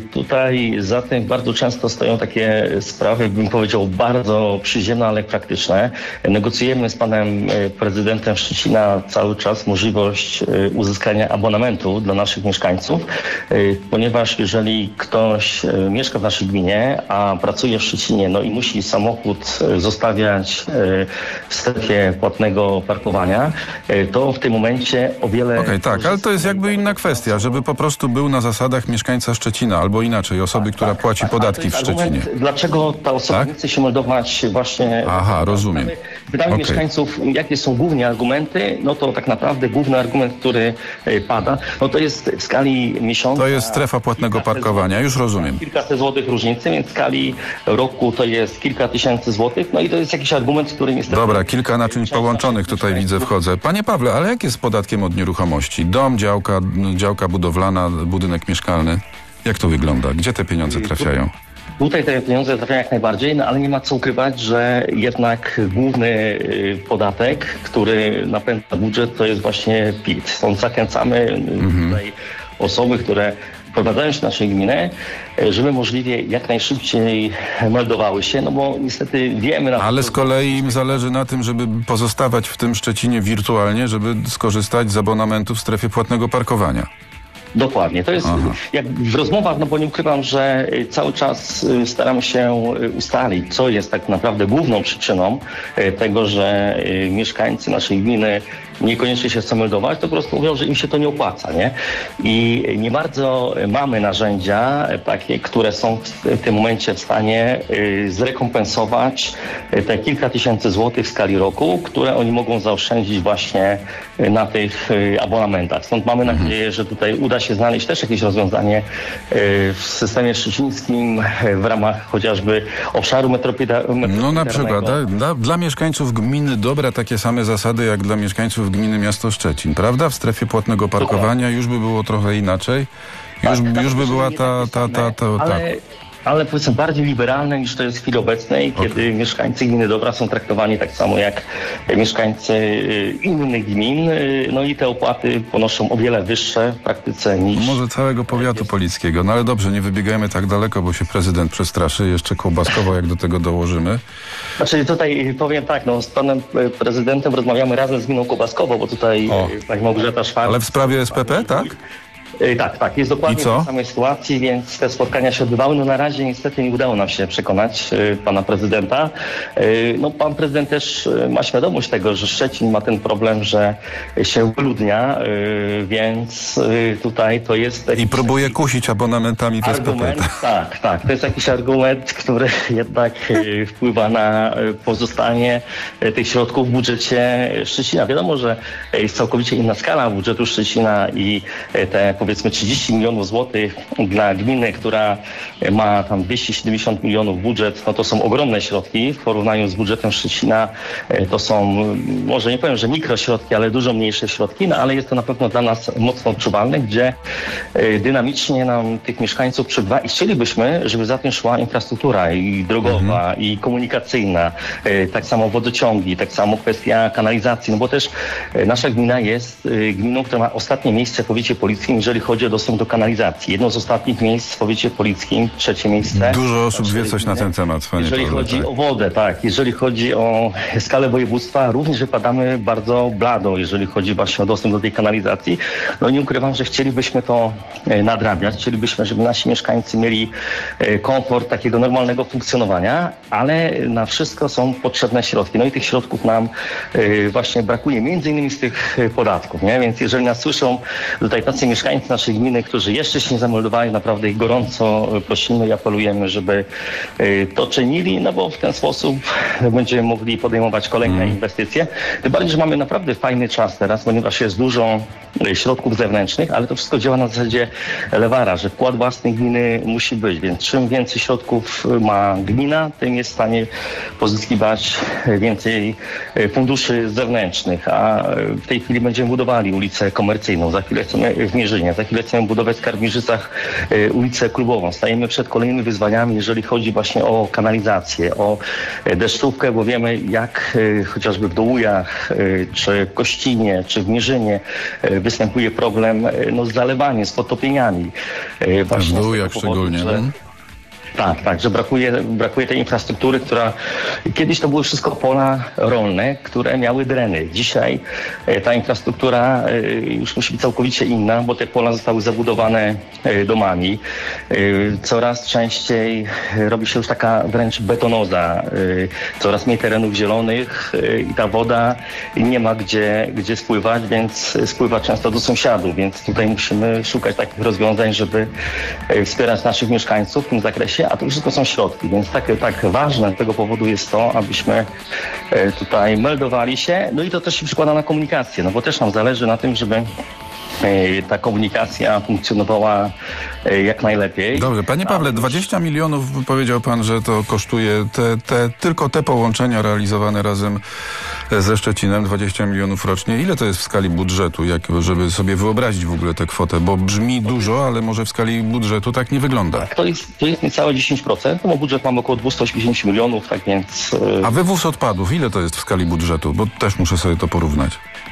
tutaj za tym bardzo często stoją takie sprawy, bym powiedział, bardzo przyziemne, ale praktyczne. Negocjujemy z panem prezydentem Szczecina cały czas możliwość uzyskania abonamentu dla naszych mieszkańców, ponieważ jeżeli ktoś mieszka w naszej gminie, a pracuje w Szczecinie, no i musi samochód zostawiać w strefie płatnego parkowania, to w tym momencie o wiele... Okej, okay, tak, ale to jest jakby inna kwestia, żeby po prostu był na zasadach mieszkańca Szczecina, albo inaczej, osoby, tak, która tak, płaci tak, podatki w Szczecinie. Argument, dlaczego ta osoba tak? nie chce się meldować właśnie... Aha, rozumiem. Pytamy okay. mieszkańców, jakie są głównie argumenty, no to tak naprawdę główny argument, który pada, no to jest w skali miesiąca... To jest strefa płatnego parkowania, już rozumiem. Kilkaset złotych różnicy, więc w skali roku to jest kilka tysięcy złotych, no i to jest jakiś argument, który niestety... Dobra, kilka naczyń połączonych tutaj widzę, wchodzę. Panie Pawle, ale jak jest z podatkiem od nieruchomości? Dom, działka, działka budowlana, budynek mieszkalny. Jak to wygląda? Gdzie te pieniądze trafiają? Tutaj te pieniądze trafiają jak najbardziej, no ale nie ma co ukrywać, że jednak główny podatek, który napędza budżet, to jest właśnie P I T. Stąd zachęcamy mhm. tutaj osoby, które wprowadzają się w naszej gminę, żeby możliwie jak najszybciej meldowały się, no bo niestety wiemy... Na Ale z kolei im zależy na tym, żeby pozostawać w tym Szczecinie wirtualnie, żeby skorzystać z abonamentu w strefie płatnego parkowania. Dokładnie. To jest Aha. jak w rozmowach, no bo nie ukrywam, że cały czas staramy się ustalić, co jest tak naprawdę główną przyczyną tego, że mieszkańcy naszej gminy niekoniecznie się chcą meldować, to po prostu mówią, że im się to nie opłaca, nie? I nie bardzo mamy narzędzia takie, które są w tym momencie w stanie zrekompensować te kilka tysięcy złotych w skali roku, które oni mogą zaoszczędzić właśnie na tych abonamentach. Stąd mamy mhm. nadzieję, że tutaj uda się znaleźć też jakieś rozwiązanie w systemie szczecińskim w ramach chociażby obszaru metropolitalnego. No na przykład dla, dla mieszkańców gminy Dobra takie same zasady jak dla mieszkańców gminy miasto Szczecin, prawda? W strefie płatnego parkowania już by było trochę inaczej. Już, tak, już by była ta... ta, ta, ta, ta, ale, ale powiedzmy bardziej liberalne niż to jest w chwili obecnej, okay. kiedy mieszkańcy gminy Dobra są traktowani tak samo jak mieszkańcy innych gmin, no i te opłaty ponoszą o wiele wyższe w praktyce niż... Może całego powiatu polickiego, no ale dobrze, nie wybiegajmy tak daleko, bo się prezydent przestraszy, jeszcze kołbaskowo jak do tego dołożymy. Znaczy tutaj powiem tak, no z panem prezydentem rozmawiamy razem z gminą Kołbaskowo, bo tutaj pani Małgorzata Szwarc... Ale w sprawie S P P, tak? Tak, tak, jest dokładnie w tej samej sytuacji, więc te spotkania się odbywały. No na razie niestety nie udało nam się przekonać y, pana prezydenta. Y, no pan prezydent też y, ma świadomość tego, że Szczecin ma ten problem, że się wyludnia, y, więc y, tutaj to jest... I próbuje kusić abonamentami w S P P. Tak, tak, to jest jakiś argument, który jednak y, wpływa na y, pozostanie y, tych środków w budżecie Szczecina. Wiadomo, że jest całkowicie inna skala budżetu Szczecina i y, te powiedzmy trzydzieści milionów złotych dla gminy, która ma tam dwieście siedemdziesiąt milionów budżet, no to są ogromne środki w porównaniu z budżetem Szczecina. To są, może nie powiem, że mikrośrodki, ale dużo mniejsze środki, no ale jest to na pewno dla nas mocno odczuwalne, gdzie dynamicznie nam tych mieszkańców przybywa i chcielibyśmy, żeby za tym szła infrastruktura i drogowa, mhm. i komunikacyjna, tak samo wodociągi, tak samo kwestia kanalizacji, no bo też nasza gmina jest gminą, która ma ostatnie miejsce w powiecie polickim, jeżeli chodzi o dostęp do kanalizacji. Jedno z ostatnich miejsc w powiecie polickim, trzecie miejsce. Dużo osób wie coś na ten temat, panie Jeżeli Pawle, chodzi tak. o wodę, tak. Jeżeli chodzi o skalę województwa, również wypadamy bardzo blado, jeżeli chodzi właśnie o dostęp do tej kanalizacji. No nie ukrywam, że chcielibyśmy to nadrabiać. Chcielibyśmy, żeby nasi mieszkańcy mieli komfort takiego normalnego funkcjonowania, ale na wszystko są potrzebne środki. No i tych środków nam właśnie brakuje, między innymi z tych podatków, nie? Więc jeżeli nas słyszą tutaj tacy mieszkańcy naszej gminy, którzy jeszcze się nie zameldowali, naprawdę ich gorąco prosimy i apelujemy, żeby to czynili, no bo w ten sposób będziemy mogli podejmować kolejne mm. inwestycje. Tym bardziej, że mamy naprawdę fajny czas teraz, ponieważ jest dużo środków zewnętrznych, ale to wszystko działa na zasadzie lewara, że wkład własny gminy musi być, więc czym więcej środków ma gmina, tym jest w stanie pozyskiwać więcej funduszy zewnętrznych, a w tej chwili będziemy budowali ulicę Komercyjną, za chwilę chcemy w Mierzynie, za chwilę chcemy budować w Skarbniżycach ulicę Klubową. Stajemy przed kolejnymi wyzwaniami, jeżeli chodzi właśnie o kanalizację, o deszczówkę, bo wiemy, jak chociażby w Dołujach, czy w Kościnie, czy w Mierzynie występuje problem no, z zalewaniem, z podtopieniami. W Dołujach szczególnie. Że... Tak, tak, że brakuje, brakuje tej infrastruktury, która kiedyś to były wszystko pola rolne, które miały dreny. Dzisiaj ta infrastruktura już musi być całkowicie inna, bo te pola zostały zabudowane domami. Coraz częściej robi się już taka wręcz betonoza. Coraz mniej terenów zielonych i ta woda nie ma gdzie, gdzie spływać, więc spływa często do sąsiadów, więc tutaj musimy szukać takich rozwiązań, żeby wspierać naszych mieszkańców w tym zakresie. A to wszystko są środki, więc tak, tak ważne z tego powodu jest to, abyśmy tutaj meldowali się, no i to też się przykłada na komunikację, no bo też nam zależy na tym, żeby ta komunikacja funkcjonowała jak najlepiej. Dobrze, panie Pawle, dwadzieścia milionów powiedział pan, że to kosztuje te, te, tylko te połączenia realizowane razem ze Szczecinem, dwadzieścia milionów rocznie. Ile to jest w skali budżetu, jak, żeby sobie wyobrazić w ogóle tę kwotę? Bo brzmi dużo, ale może w skali budżetu tak nie wygląda. Tak, to jest, to jest niecałe dziesięć procent, bo budżet mamy około dwieście osiemdziesiąt milionów, tak więc... A wywóz odpadów, ile to jest w skali budżetu? Bo też muszę sobie to porównać.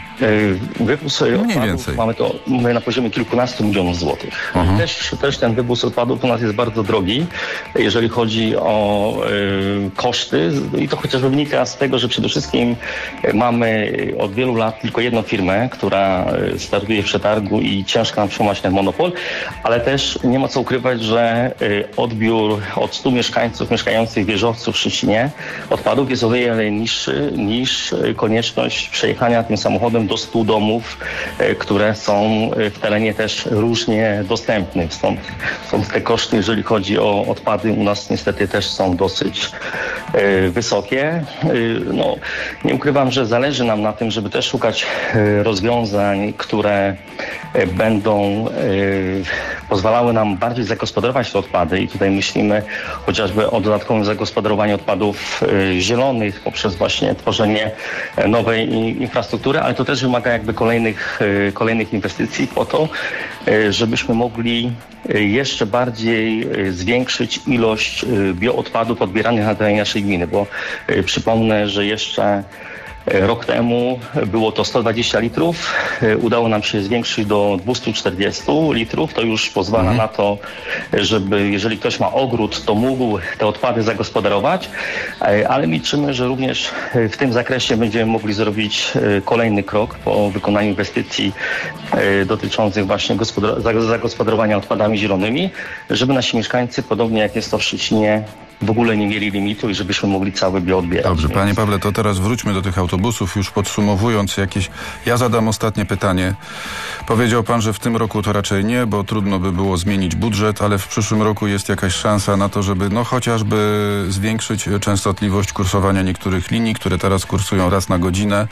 Wywóz Mniej odpadów więcej. mamy to mamy na poziomie kilkunastu milionów złotych. Mhm. Też, też ten wywóz odpadów u nas jest bardzo drogi, jeżeli chodzi o y, koszty i to chociażby wynika z tego, że przede wszystkim mamy od wielu lat tylko jedną firmę, która startuje w przetargu i ciężko nam trzymać ten monopol, ale też nie ma co ukrywać, że y, odbiór od stu mieszkańców mieszkających w Wieżowcu w Szczecinie odpadów jest o wiele niższy niż konieczność przejechania tym samochodem do stu domów, które są w terenie też różnie dostępne. Stąd, stąd te koszty, jeżeli chodzi o odpady, u nas niestety też są dosyć e, wysokie. E, no, nie ukrywam, że zależy nam na tym, żeby też szukać e, rozwiązań, które e, będą e, pozwalały nam bardziej zagospodarować te odpady i tutaj myślimy chociażby o dodatkowym zagospodarowaniu odpadów e, zielonych poprzez właśnie tworzenie nowej infrastruktury, ale to też wymaga jakby kolejnych, kolejnych inwestycji po to, żebyśmy mogli jeszcze bardziej zwiększyć ilość bioodpadów odbieranych na terenie naszej gminy, bo przypomnę, że jeszcze rok temu było to sto dwadzieścia litrów, udało nam się zwiększyć do dwieście czterdzieści litrów, to już pozwala mhm. na to, żeby jeżeli ktoś ma ogród, to mógł te odpady zagospodarować, ale liczymy, że również w tym zakresie będziemy mogli zrobić kolejny krok po wykonaniu inwestycji dotyczących właśnie zagospodarowania odpadami zielonymi, żeby nasi mieszkańcy, podobnie jak jest to w Szczecinie, w ogóle nie mieli limitu i żebyśmy mogli cały bio odbierać. Dobrze, panie Pawle, to teraz wróćmy do tych autobusów, już podsumowując jakieś... Ja zadam ostatnie pytanie. Powiedział pan, że w tym roku to raczej nie, bo trudno by było zmienić budżet, ale w przyszłym roku jest jakaś szansa na to, żeby no chociażby zwiększyć częstotliwość kursowania niektórych linii, które teraz kursują raz na godzinę.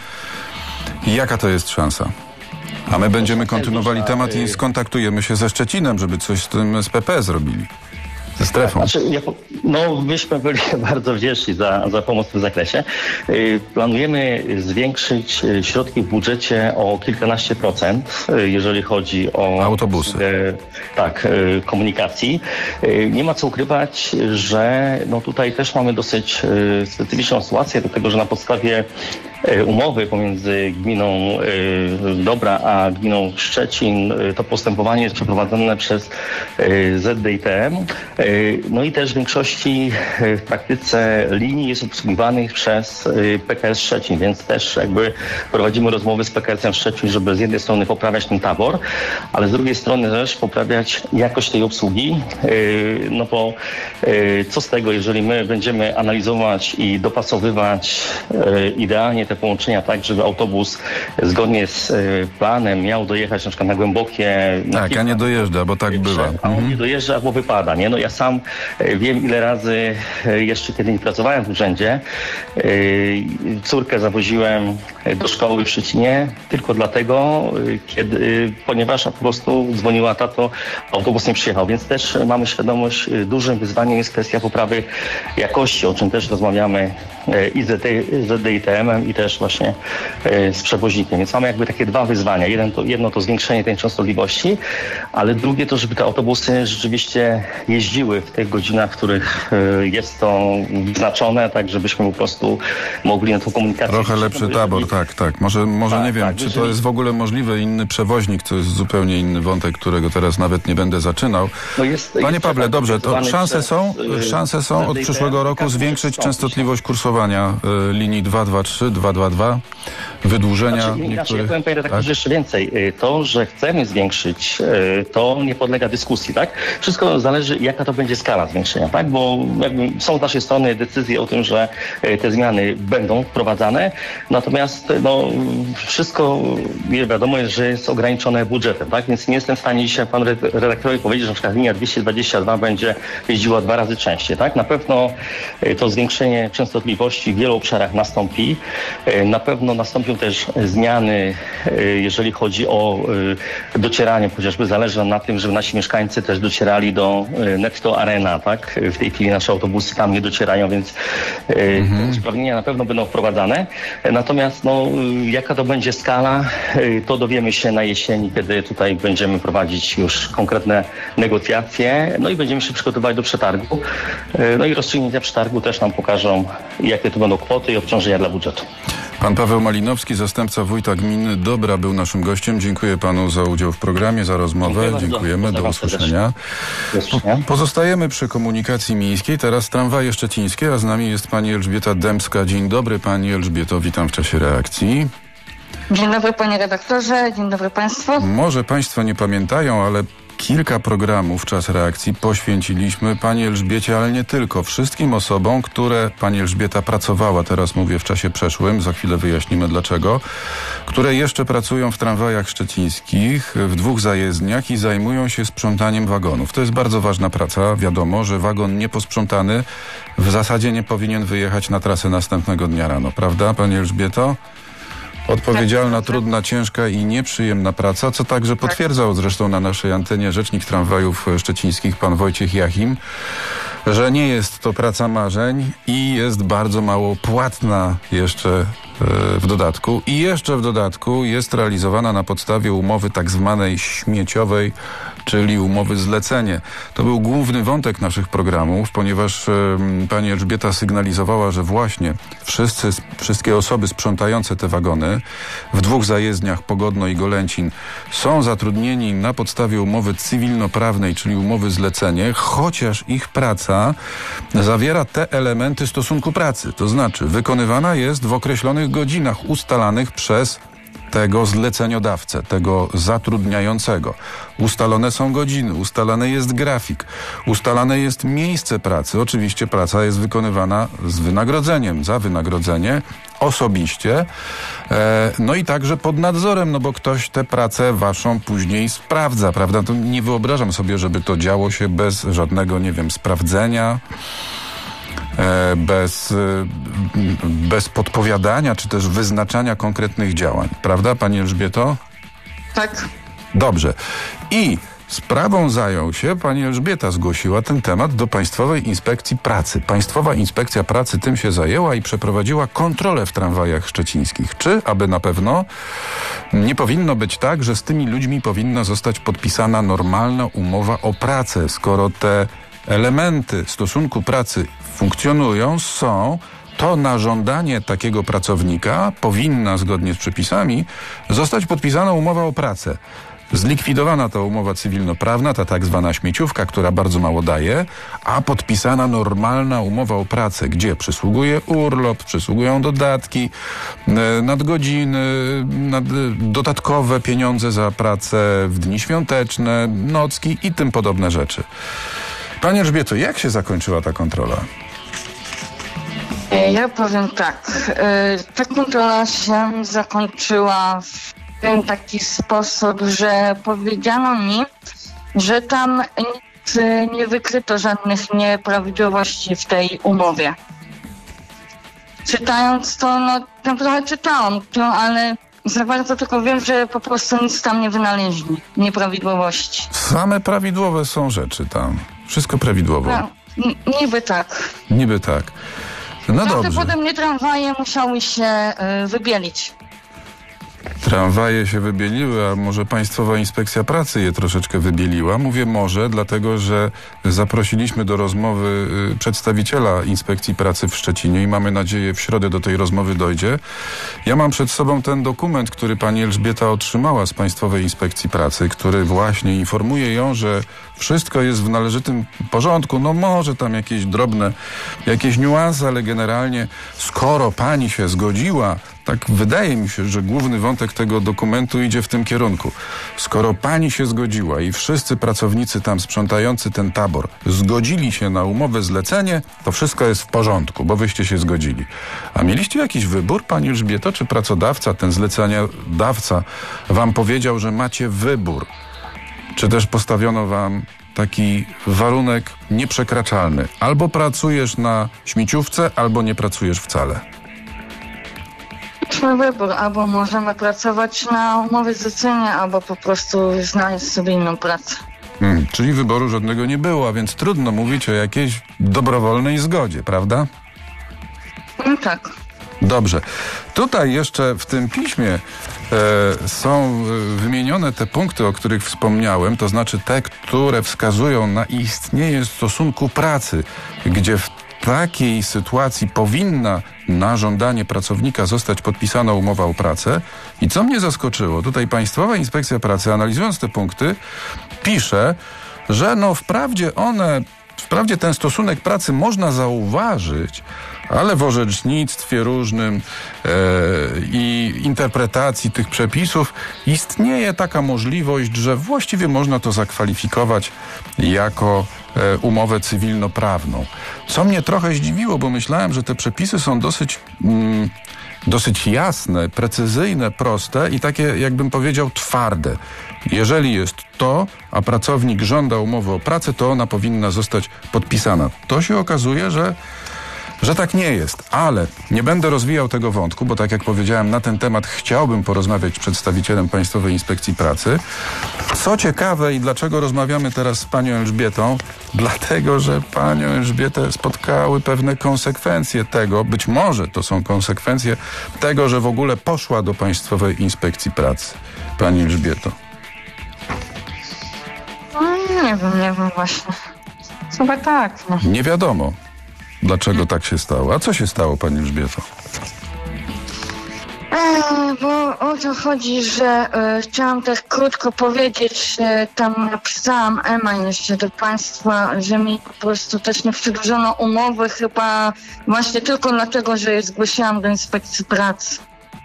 Jaka to jest szansa? A my będziemy kontynuowali temat i skontaktujemy się ze Szczecinem, żeby coś z tym z P P zrobili. Ze strefą. Znaczy, ja, no, myśmy byli bardzo wdzięczni za, za pomoc w tym zakresie. Yy, planujemy zwiększyć środki w budżecie o kilkanaście procent, yy, jeżeli chodzi o autobusy. Yy, tak, yy, komunikacji. Yy, nie ma co ukrywać, że no, tutaj też mamy dosyć yy, specyficzną sytuację, dlatego że na podstawie umowy pomiędzy gminą Dobra a gminą Szczecin. To postępowanie jest przeprowadzone przez Z D I T M. No i też w większości w praktyce linii jest obsługiwanych przez P K S Szczecin, więc też jakby prowadzimy rozmowy z P K S-em Szczecin, żeby z jednej strony poprawiać ten tabor, ale z drugiej strony też poprawiać jakość tej obsługi. No bo co z tego, jeżeli my będziemy analizować i dopasowywać idealnie te połączenia tak, żeby autobus zgodnie z planem miał dojechać na przykład na Głębokie. Tak, na a nie dojeżdża, bo tak bywa. A on Mhm. nie dojeżdża albo wypada, nie? No ja sam wiem, ile razy jeszcze kiedy nie pracowałem w urzędzie, córkę zawoziłem do szkoły w Szczecinie tylko dlatego, kiedy, ponieważ po prostu dzwoniła tato, autobus nie przyjechał, więc też mamy świadomość, dużym wyzwaniem jest kwestia poprawy jakości, o czym też rozmawiamy i z Z D I T M-em i też właśnie z przewoźnikiem. Więc mamy jakby takie dwa wyzwania. Jeden to, jedno to zwiększenie tej częstotliwości, ale drugie to, żeby te autobusy rzeczywiście jeździły w tych godzinach, w których jest to wyznaczone, tak żebyśmy po prostu mogli na tą komunikację... Trochę lepszy tabor, tak, tak. Może, może Tak, nie wiem, tak, czy to jeżeli- jest w ogóle możliwe. Inny przewoźnik, to jest zupełnie inny wątek, którego teraz nawet nie będę zaczynał. No jest, Panie jest Pawle, tak dobrze, to organizowany szanse przez, są, y, szanse są od Z D I T M, przyszłego roku każdy może zwiększyć wstąpić. częstotliwość kursowania y, linii dwa dwa trzy, dwa dwa dwa, wydłużenia Znaczy, inaczej, ja niektórych... powiem panie redaktorze tak? jeszcze więcej. Y, To, że chcemy zwiększyć, y, to nie podlega dyskusji, tak? Wszystko zależy, jaka to będzie skala zwiększenia, tak? Bo jakby są z naszej strony decyzje o tym, że y, te zmiany będą wprowadzane, natomiast y, no, wszystko y, wiadomo jest, że jest ograniczone budżetem, tak? Więc nie jestem w stanie dzisiaj panu red- redaktorowi powiedzieć, że na przykład linia dwieście dwadzieścia dwa będzie jeździła dwa razy częściej, tak? Na pewno y, to zwiększenie częstotliwości w wielu obszarach nastąpi. Y, Na pewno nastąpią też zmiany, y, jeżeli chodzi o y, docieranie, chociażby zależy nam na tym, żeby nasi mieszkańcy też docierali do y, Netto Arena, tak? W tej chwili nasze autobusy tam nie docierają, więc y, te usprawnienia na pewno będą wprowadzane. Natomiast no, y, jaka to będzie skala, y, to dowiemy się na jesieni, kiedy tutaj będziemy prowadzić już konkretne negocjacje, no i będziemy się przygotowywać do przetargu. Y, No i rozstrzygnięcia przetargu też nam pokażą, jakie to będą kwoty i obciążenia dla budżetu. Pan Paweł Malinowski, zastępca wójta gminy Dobra, był naszym gościem. Dziękuję panu za udział w programie, za rozmowę. Dziękuję bardzo. Dziękujemy. Do Pozdrawiam usłyszenia. Do usłyszenia. Pozostajemy przy komunikacji miejskiej. Teraz tramwaje szczecińskie, a z nami jest pani Elżbieta Dębska. Dzień dobry pani Elżbieto, witam w czasie reakcji. Dzień dobry panie redaktorze, dzień dobry państwu. Może państwo nie pamiętają, ale kilka programów Czas Reakcji poświęciliśmy pani Elżbiecie, ale nie tylko. Wszystkim osobom, które pani Elżbieta pracowała, teraz mówię w czasie przeszłym, za chwilę wyjaśnimy dlaczego, które jeszcze pracują w tramwajach szczecińskich, w dwóch zajezdniach i zajmują się sprzątaniem wagonów. To jest bardzo ważna praca. Wiadomo, że wagon nieposprzątany w zasadzie nie powinien wyjechać na trasę następnego dnia rano. Prawda, pani Elżbieto? Odpowiedzialna, trudna, ciężka i nieprzyjemna praca, co także potwierdzał zresztą na naszej antenie rzecznik tramwajów szczecińskich, pan Wojciech Jachim, że nie jest to praca marzeń i jest bardzo mało płatna jeszcze e, w dodatku. I jeszcze w dodatku jest realizowana na podstawie umowy tak zwanej śmieciowej, czyli umowy zlecenie. To był główny wątek naszych programów, ponieważ e, pani Elżbieta sygnalizowała, że właśnie wszyscy, wszystkie osoby sprzątające te wagony w dwóch zajezdniach Pogodno i Golęcin są zatrudnieni na podstawie umowy cywilnoprawnej, czyli umowy zlecenie, chociaż ich praca zawiera te elementy stosunku pracy. To znaczy wykonywana jest w określonych godzinach ustalanych przez tego zleceniodawcę, tego zatrudniającego. Ustalone są godziny, ustalany jest grafik, ustalane jest miejsce pracy. Oczywiście praca jest wykonywana z wynagrodzeniem, za wynagrodzenie, osobiście, e, no i także pod nadzorem, no bo ktoś tę pracę waszą później sprawdza, prawda? To nie wyobrażam sobie, żeby to działo się bez żadnego, nie wiem, sprawdzenia, e, bez, e, bez podpowiadania, czy też wyznaczania konkretnych działań. Prawda, pani Elżbieto? Tak. Dobrze. I sprawą zajął się, pani Elżbieta zgłosiła ten temat do Państwowej Inspekcji Pracy. Państwowa Inspekcja Pracy tym się zajęła i przeprowadziła kontrolę w tramwajach szczecińskich. Czy, aby na pewno, nie powinno być tak, że z tymi ludźmi powinna zostać podpisana normalna umowa o pracę, skoro te elementy stosunku pracy funkcjonują, są, to na żądanie takiego pracownika powinna, zgodnie z przepisami, zostać podpisana umowa o pracę. Zlikwidowana ta umowa cywilnoprawna, ta tak zwana śmieciówka, która bardzo mało daje, a podpisana normalna umowa o pracę, gdzie przysługuje urlop, przysługują dodatki, nadgodziny, nad, dodatkowe pieniądze za pracę w dni świąteczne, nocki i tym podobne rzeczy. Pani Elżbieto, jak się zakończyła ta kontrola? Ja powiem tak. Ta kontrola się zakończyła w ten taki sposób, że powiedziano mi, że tam nic nie wykryto żadnych nieprawidłowości w tej umowie. Czytając to, no tam trochę czytałam to, ale za bardzo tylko wiem, że po prostu nic tam nie wynaleźli, nieprawidłowości. Same prawidłowe są rzeczy tam. Wszystko prawidłowo. No, n- niby tak. Niby tak. No dobrze. Prawdopodobnie tramwaje musiały się y, wybielić. Tramwaje się wybieliły, a może Państwowa Inspekcja Pracy je troszeczkę wybieliła. Mówię może, dlatego że zaprosiliśmy do rozmowy y, przedstawiciela Inspekcji Pracy w Szczecinie i mamy nadzieję w środę do tej rozmowy dojdzie. Ja mam przed sobą ten dokument, który pani Elżbieta otrzymała z Państwowej Inspekcji Pracy, który właśnie informuje ją, że wszystko jest w należytym porządku. No może tam jakieś drobne, jakieś niuanse, ale generalnie skoro pani się zgodziła, tak wydaje mi się, że główny wątek tego dokumentu idzie w tym kierunku. Skoro pani się zgodziła i wszyscy pracownicy tam sprzątający ten tabor zgodzili się na umowę zlecenie, to wszystko jest w porządku, bo wyście się zgodzili. A mieliście jakiś wybór, pani Elżbieto, czy pracodawca, ten zleceniodawca wam powiedział, że macie wybór? Czy też postawiono wam taki warunek nieprzekraczalny? Albo pracujesz na śmieciówce, albo nie pracujesz wcale. Mamy wybór, albo możemy pracować na umowie zlecenia, albo po prostu znaleźć sobie inną pracę. Hmm, czyli wyboru żadnego nie było, a więc trudno mówić o jakiejś dobrowolnej zgodzie, prawda? No tak. Dobrze. Tutaj jeszcze w tym piśmie e, są wymienione te punkty, o których wspomniałem, to znaczy te, które wskazują na istnienie stosunku pracy, gdzie w takiej sytuacji powinna na żądanie pracownika zostać podpisana umowa o pracę. I co mnie zaskoczyło, tutaj Państwowa Inspekcja Pracy, analizując te punkty, pisze, że no wprawdzie one, wprawdzie ten stosunek pracy można zauważyć, ale w orzecznictwie różnym e, i interpretacji tych przepisów istnieje taka możliwość, że właściwie można to zakwalifikować jako e, umowę cywilnoprawną. Co mnie trochę zdziwiło, bo myślałem, że te przepisy są dosyć, mm, dosyć jasne, precyzyjne, proste i takie, jakbym powiedział, twarde. Jeżeli jest to, a pracownik żąda umowy o pracę, to ona powinna zostać podpisana. To się okazuje, że że tak nie jest, ale nie będę rozwijał tego wątku, bo tak jak powiedziałem, na ten temat chciałbym porozmawiać z przedstawicielem Państwowej Inspekcji Pracy. Co ciekawe i dlaczego rozmawiamy teraz z panią Elżbietą? Dlatego, że panią Elżbietę spotkały pewne konsekwencje tego, być może to są konsekwencje tego, że w ogóle poszła do Państwowej Inspekcji Pracy. Pani Elżbieto. No, nie wiem, nie wiem właśnie. Chyba tak, no. Nie wiadomo. Dlaczego tak się stało? A co się stało, pani Elżbieto? E, bo o to chodzi, że e, chciałam tak krótko powiedzieć, że tam napisałam e-mail jeszcze do państwa, że mi po prostu też nie przedłużono umowy, chyba właśnie tylko dlatego, że je zgłosiłam do Inspekcji Pracy.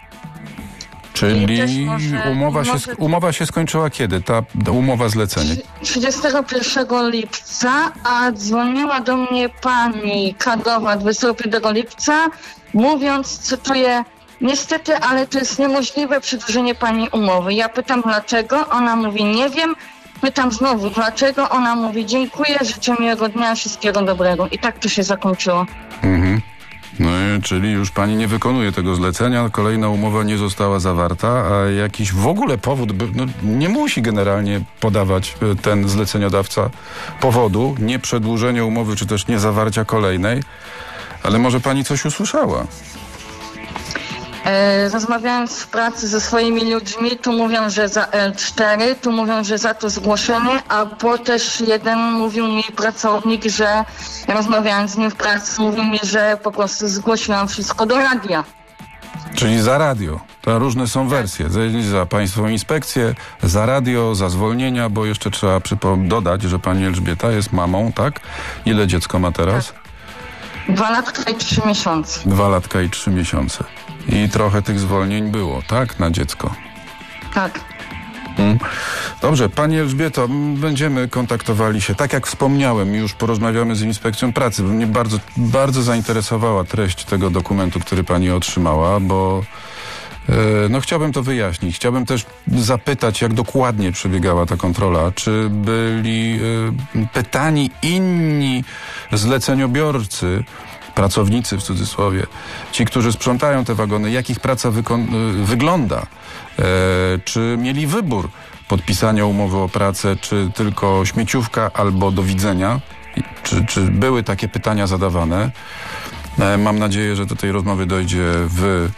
Czyli może, umowa, się, może... umowa się skończyła kiedy? Ta, ta umowa zlecenia? trzydziestego pierwszego lipca, a dzwoniła do mnie pani Kadowa dwudziestego piątego lipca, mówiąc, cytuję, niestety, ale to jest niemożliwe przedłużenie pani umowy. Ja pytam dlaczego, ona mówi nie wiem, pytam znowu dlaczego, ona mówi dziękuję, życzę miłego dnia, wszystkiego dobrego. I tak to się zakończyło. Mhm. No i, czyli już pani nie wykonuje tego zlecenia, kolejna umowa nie została zawarta, a jakiś w ogóle powód, by, no, nie musi generalnie podawać ten zleceniodawca powodu, nie przedłużenia umowy, czy też nie zawarcia kolejnej, ale może pani coś usłyszała? E, rozmawiając w pracy ze swoimi ludźmi, tu mówią, że za L cztery, tu mówią, że za to zgłoszenie, a po też jeden mówił mi pracownik, że rozmawiając z nim w pracy, mówił mi, że po prostu zgłosiłam wszystko do radia. Czyli za radio. To różne są wersje. Za Państwową Inspekcję, za radio, za zwolnienia, bo jeszcze trzeba przypo- dodać, że pani Elżbieta jest mamą, tak? Ile dziecko ma teraz? Dwa latka i trzy miesiące. Dwa latka i trzy miesiące. I trochę tych zwolnień było, tak? Na dziecko. Tak. Hmm. Dobrze, pani Elżbieto, będziemy kontaktowali się. Tak jak wspomniałem, już porozmawiamy z Inspekcją Pracy, bo mnie bardzo, bardzo zainteresowała treść tego dokumentu, który pani otrzymała, bo e, no chciałbym to wyjaśnić. Chciałbym też zapytać, jak dokładnie przebiegała ta kontrola. Czy byli e, pytani inni zleceniobiorcy, pracownicy w cudzysłowie, ci, którzy sprzątają te wagony, jak ich praca wykon- wygląda? E, czy mieli wybór podpisania umowy o pracę, czy tylko śmieciówka albo do widzenia? Czy, czy były takie pytania zadawane? E, mam nadzieję, że do tej rozmowy dojdzie w, e,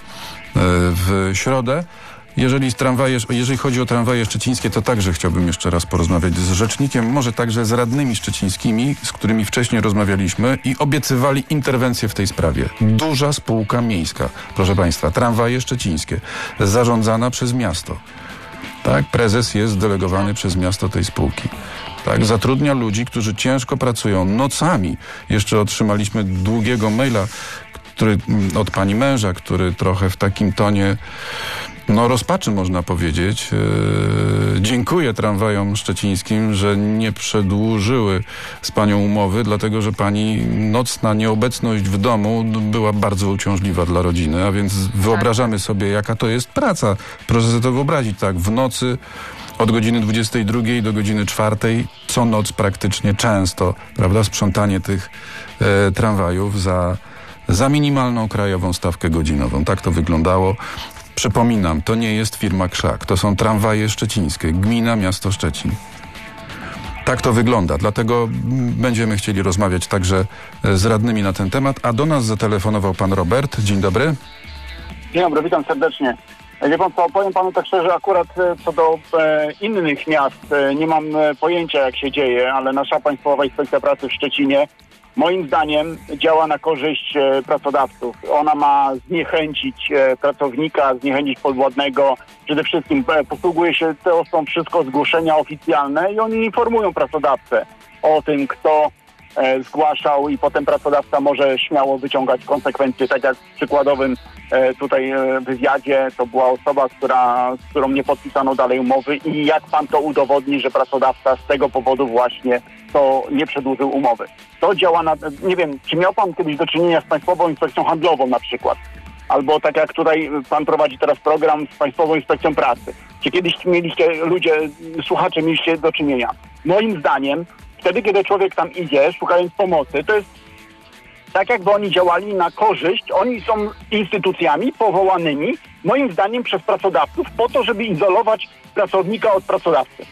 w środę. Jeżeli, tramwaje, jeżeli chodzi o tramwaje szczecińskie, to także chciałbym jeszcze raz porozmawiać z rzecznikiem, może także z radnymi szczecińskimi, z którymi wcześniej rozmawialiśmy i obiecywali interwencję w tej sprawie. Duża spółka miejska, proszę Państwa, tramwaje szczecińskie, zarządzana przez miasto. Tak, prezes jest delegowany przez miasto tej spółki. Tak, zatrudnia ludzi, którzy ciężko pracują nocami. Jeszcze otrzymaliśmy długiego maila, który, od pani męża, który trochę w takim tonie no rozpaczy, można powiedzieć. Yy, dziękuję tramwajom szczecińskim, że nie przedłużyły z panią umowy, dlatego że pani nocna nieobecność w domu była bardzo uciążliwa dla rodziny, a więc wyobrażamy sobie, jaka to jest praca. Proszę sobie to wyobrazić, tak, w nocy od godziny dwudziestej drugiej do godziny czwartej, co noc praktycznie często, prawda, sprzątanie tych e, tramwajów za, za minimalną krajową stawkę godzinową. Tak to wyglądało. Przypominam, to nie jest firma Krzak, to są tramwaje szczecińskie, gmina, miasto Szczecin. Tak to wygląda, dlatego będziemy chcieli rozmawiać także z radnymi na ten temat, a do nas zatelefonował pan Robert. Dzień dobry. Dzień dobry, witam serdecznie. Wie pan co, powiem panu tak szczerze, akurat co do e, innych miast e, nie mam e, pojęcia, jak się dzieje, ale nasza Państwowa Inspekcja Pracy w Szczecinie moim zdaniem działa na korzyść e, pracodawców. Ona ma zniechęcić e, pracownika, zniechęcić podwładnego. Przede wszystkim e, posługuje się to są wszystko zgłoszenia oficjalne i oni informują pracodawcę o tym, kto e, zgłaszał i potem pracodawca może śmiało wyciągać konsekwencje, tak jak w przykładowym e, tutaj e, wywiadzie to była osoba, która, z którą nie podpisano dalej umowy i jak pan to udowodni, że pracodawca z tego powodu właśnie to nie przedłużył umowy. To działa na, nie wiem, czy miał pan kiedyś do czynienia z Państwową Inspekcją Handlową na przykład? Albo tak jak tutaj pan prowadzi teraz program z Państwową Inspekcją Pracy. Czy kiedyś mieliście, ludzie, słuchacze, mieliście do czynienia? Moim zdaniem, wtedy, kiedy człowiek tam idzie, szukając pomocy, to jest tak, jakby oni działali na korzyść. Oni są instytucjami powołanymi, moim zdaniem, przez pracodawców po to, żeby izolować pracownika od pracodawcy.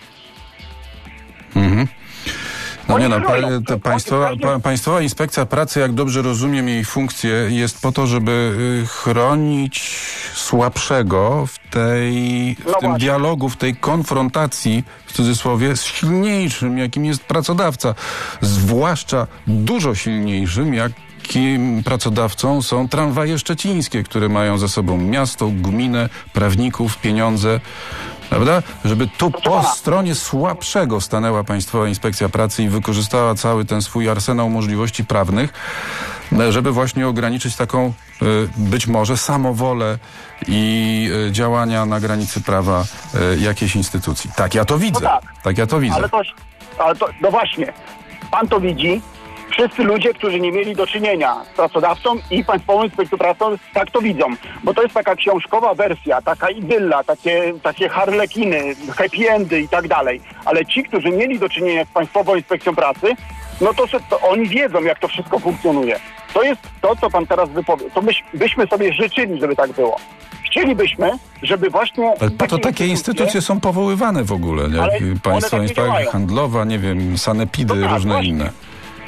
Mhm. No nie no, pa, to państwowa, pa, Państwowa Inspekcja Pracy, jak dobrze rozumiem jej funkcję, jest po to, żeby chronić słabszego w tej, w no tym właśnie. dialogu, w tej konfrontacji, w cudzysłowie, z silniejszym, jakim jest pracodawca. Zwłaszcza dużo silniejszym, jakim pracodawcą są tramwaje szczecińskie, które mają ze sobą miasto, gminę, prawników, pieniądze. Prawda? Żeby tu po stronie słabszego stanęła Państwowa Inspekcja Pracy i wykorzystała cały ten swój arsenał możliwości prawnych, żeby właśnie ograniczyć taką być może samowolę i działania na granicy prawa jakiejś instytucji. Tak ja to widzę. No tak. tak ja to widzę. Ale to, ale to, no właśnie, pan to widzi. Wszyscy ludzie, którzy nie mieli do czynienia z pracodawcą i Państwową Inspekcją Pracy, tak to widzą. Bo to jest taka książkowa wersja, taka idylla, takie, takie harlekiny, happy endy i tak dalej. Ale ci, którzy mieli do czynienia z Państwową Inspekcją Pracy, no to, to oni wiedzą, jak to wszystko funkcjonuje. To jest to, co pan teraz wypowie. To byś, byśmy sobie życzyli, żeby tak było. Chcielibyśmy, żeby właśnie... Ale po to takie instytucje, instytucje są powoływane w ogóle, jak Państwowa Inspekcja Handlowa, nie wiem, sanepidy, no tak, różne właśnie. inne.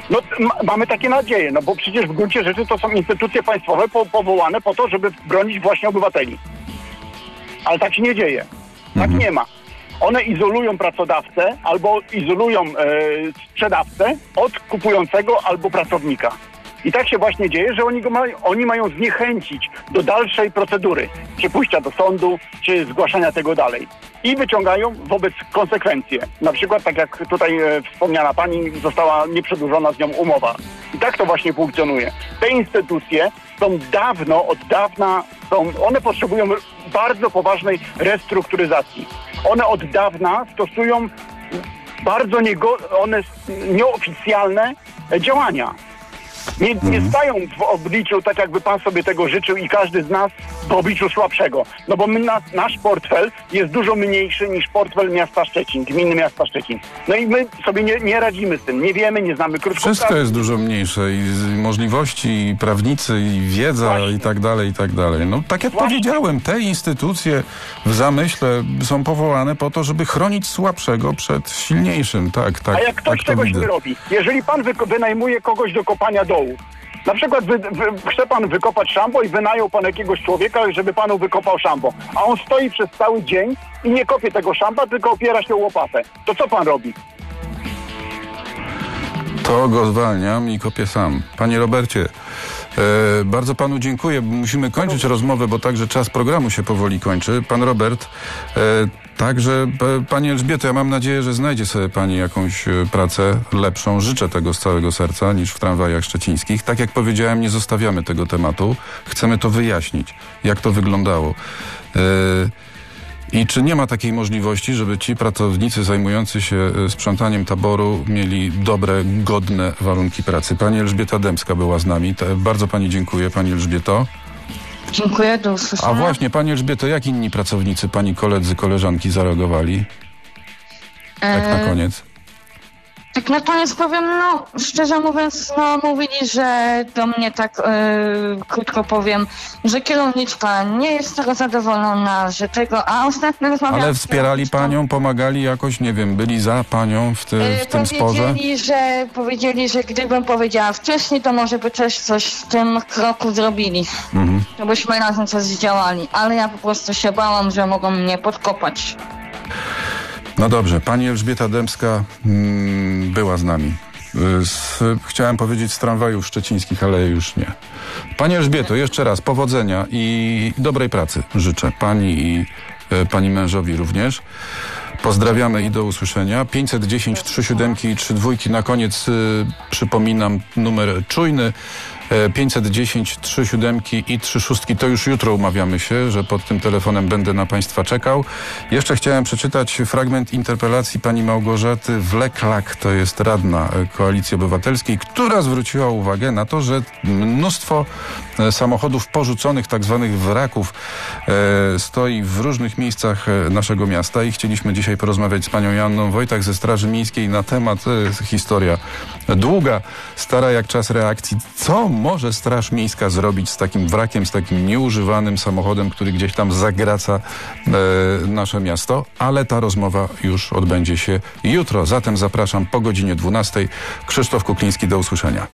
No ma, mamy takie nadzieje, no bo przecież w gruncie rzeczy to są instytucje państwowe po, powołane po to, żeby bronić właśnie obywateli. Ale tak się nie dzieje. Tak Mhm. nie ma. One izolują pracodawcę albo izolują e, sprzedawcę od kupującego albo pracownika. I tak się właśnie dzieje, że oni, go mają, oni mają zniechęcić do dalszej procedury, czy pójścia do sądu, czy zgłaszania tego dalej. I wyciągają wobec konsekwencje. Na przykład, tak jak tutaj e, wspomniana pani, została nieprzedłużona z nią umowa. I tak to właśnie funkcjonuje. Te instytucje są dawno, od dawna, są, one potrzebują bardzo poważnej restrukturyzacji. One od dawna stosują bardzo niego, one nieoficjalne działania. Nie, nie stają w obliczu, tak jakby pan sobie tego życzył i każdy z nas w obliczu słabszego. No bo my, na, nasz portfel jest dużo mniejszy niż portfel miasta Szczecin, gminy miasta Szczecin. No i my sobie nie, nie radzimy z tym, nie wiemy, nie znamy krótkopracy. Wszystko jest dużo mniejsze i z- możliwości, i prawnicy, i wiedza, Właśnie. i tak dalej, i tak dalej. No tak jak Właśnie. powiedziałem, te instytucje w zamyśle są powołane po to, żeby chronić słabszego przed silniejszym. Tak, tak, A jak ktoś tak to czegoś widzę. nie robi, jeżeli pan wyko- wynajmuje kogoś do kopania dołu, na przykład wy, wy, chce pan wykopać szambo i wynajął pan jakiegoś człowieka, żeby panu wykopał szambo, a on stoi przez cały dzień i nie kopie tego szamba, tylko opiera się o łopatę. To co pan robi? To go zwalniam i kopię sam. Panie Robercie, e, bardzo panu dziękuję. Musimy kończyć rozmowę, bo także czas programu się powoli kończy. Pan Robert, e, także p- pani Elżbieto, ja mam nadzieję, że znajdzie sobie pani jakąś e, pracę lepszą. Życzę tego z całego serca niż w tramwajach szczecińskich. Tak jak powiedziałem, nie zostawiamy tego tematu. Chcemy to wyjaśnić, jak to wyglądało. E, I czy nie ma takiej możliwości, żeby ci pracownicy zajmujący się e, sprzątaniem taboru mieli dobre, godne warunki pracy? Pani Elżbieta Dębska była z nami. Te, bardzo pani dziękuję, pani Elżbieto. Dziękuję, do usłyszenia. A właśnie, pani Elżbieto, jak inni pracownicy, pani koledzy, koleżanki zareagowali? Tak na E, koniec. Tak na koniec powiem, no szczerze mówiąc, no mówili, że do mnie tak e, krótko powiem, że kierowniczka nie jest z tego zadowolona, że tego, a ostatnio rozmawiałam Ale z wspierali kierowniczką. panią, pomagali jakoś, nie wiem, byli za panią w, ty, E, w tym sporze? Powiedzieli, że powiedzieli, że gdybym powiedziała wcześniej, to może by też coś w tym kroku zrobili. Mhm. To byśmy razem coś zdziałali, ale ja po prostu się bałam, że mogą mnie podkopać. No dobrze, pani Elżbieta Dębska mm, była z nami. Y, Z, chciałem powiedzieć z tramwajów szczecińskich, ale już nie. Pani Elżbieto, jeszcze raz powodzenia i dobrej pracy życzę pani i y, pani mężowi również. Pozdrawiamy i do usłyszenia. pięćset dziesięć, trzy siódemki i trzy dwójki. Na koniec y, przypominam numer czujny. pięćset dziesięć, trzy siódemki i trzy szóstki. To już jutro umawiamy się, że pod tym telefonem będę na państwa czekał. Jeszcze chciałem przeczytać fragment interpelacji pani Małgorzaty Wleklak, to jest radna Koalicji Obywatelskiej, która zwróciła uwagę na to, że mnóstwo e, samochodów porzuconych, tak zwanych wraków, e, stoi w różnych miejscach e, naszego miasta i chcieliśmy dzisiaj porozmawiać z panią Joanną Wojtak ze Straży Miejskiej na temat, e, historia długa, stara jak czas reakcji. Co może Straż Miejska zrobić z takim wrakiem, z takim nieużywanym samochodem, który gdzieś tam zagraca e, nasze miasto? Ale ta rozmowa już odbędzie się jutro. Zatem zapraszam po godzinie dwunastej. Krzysztof Kukliński, do usłyszenia.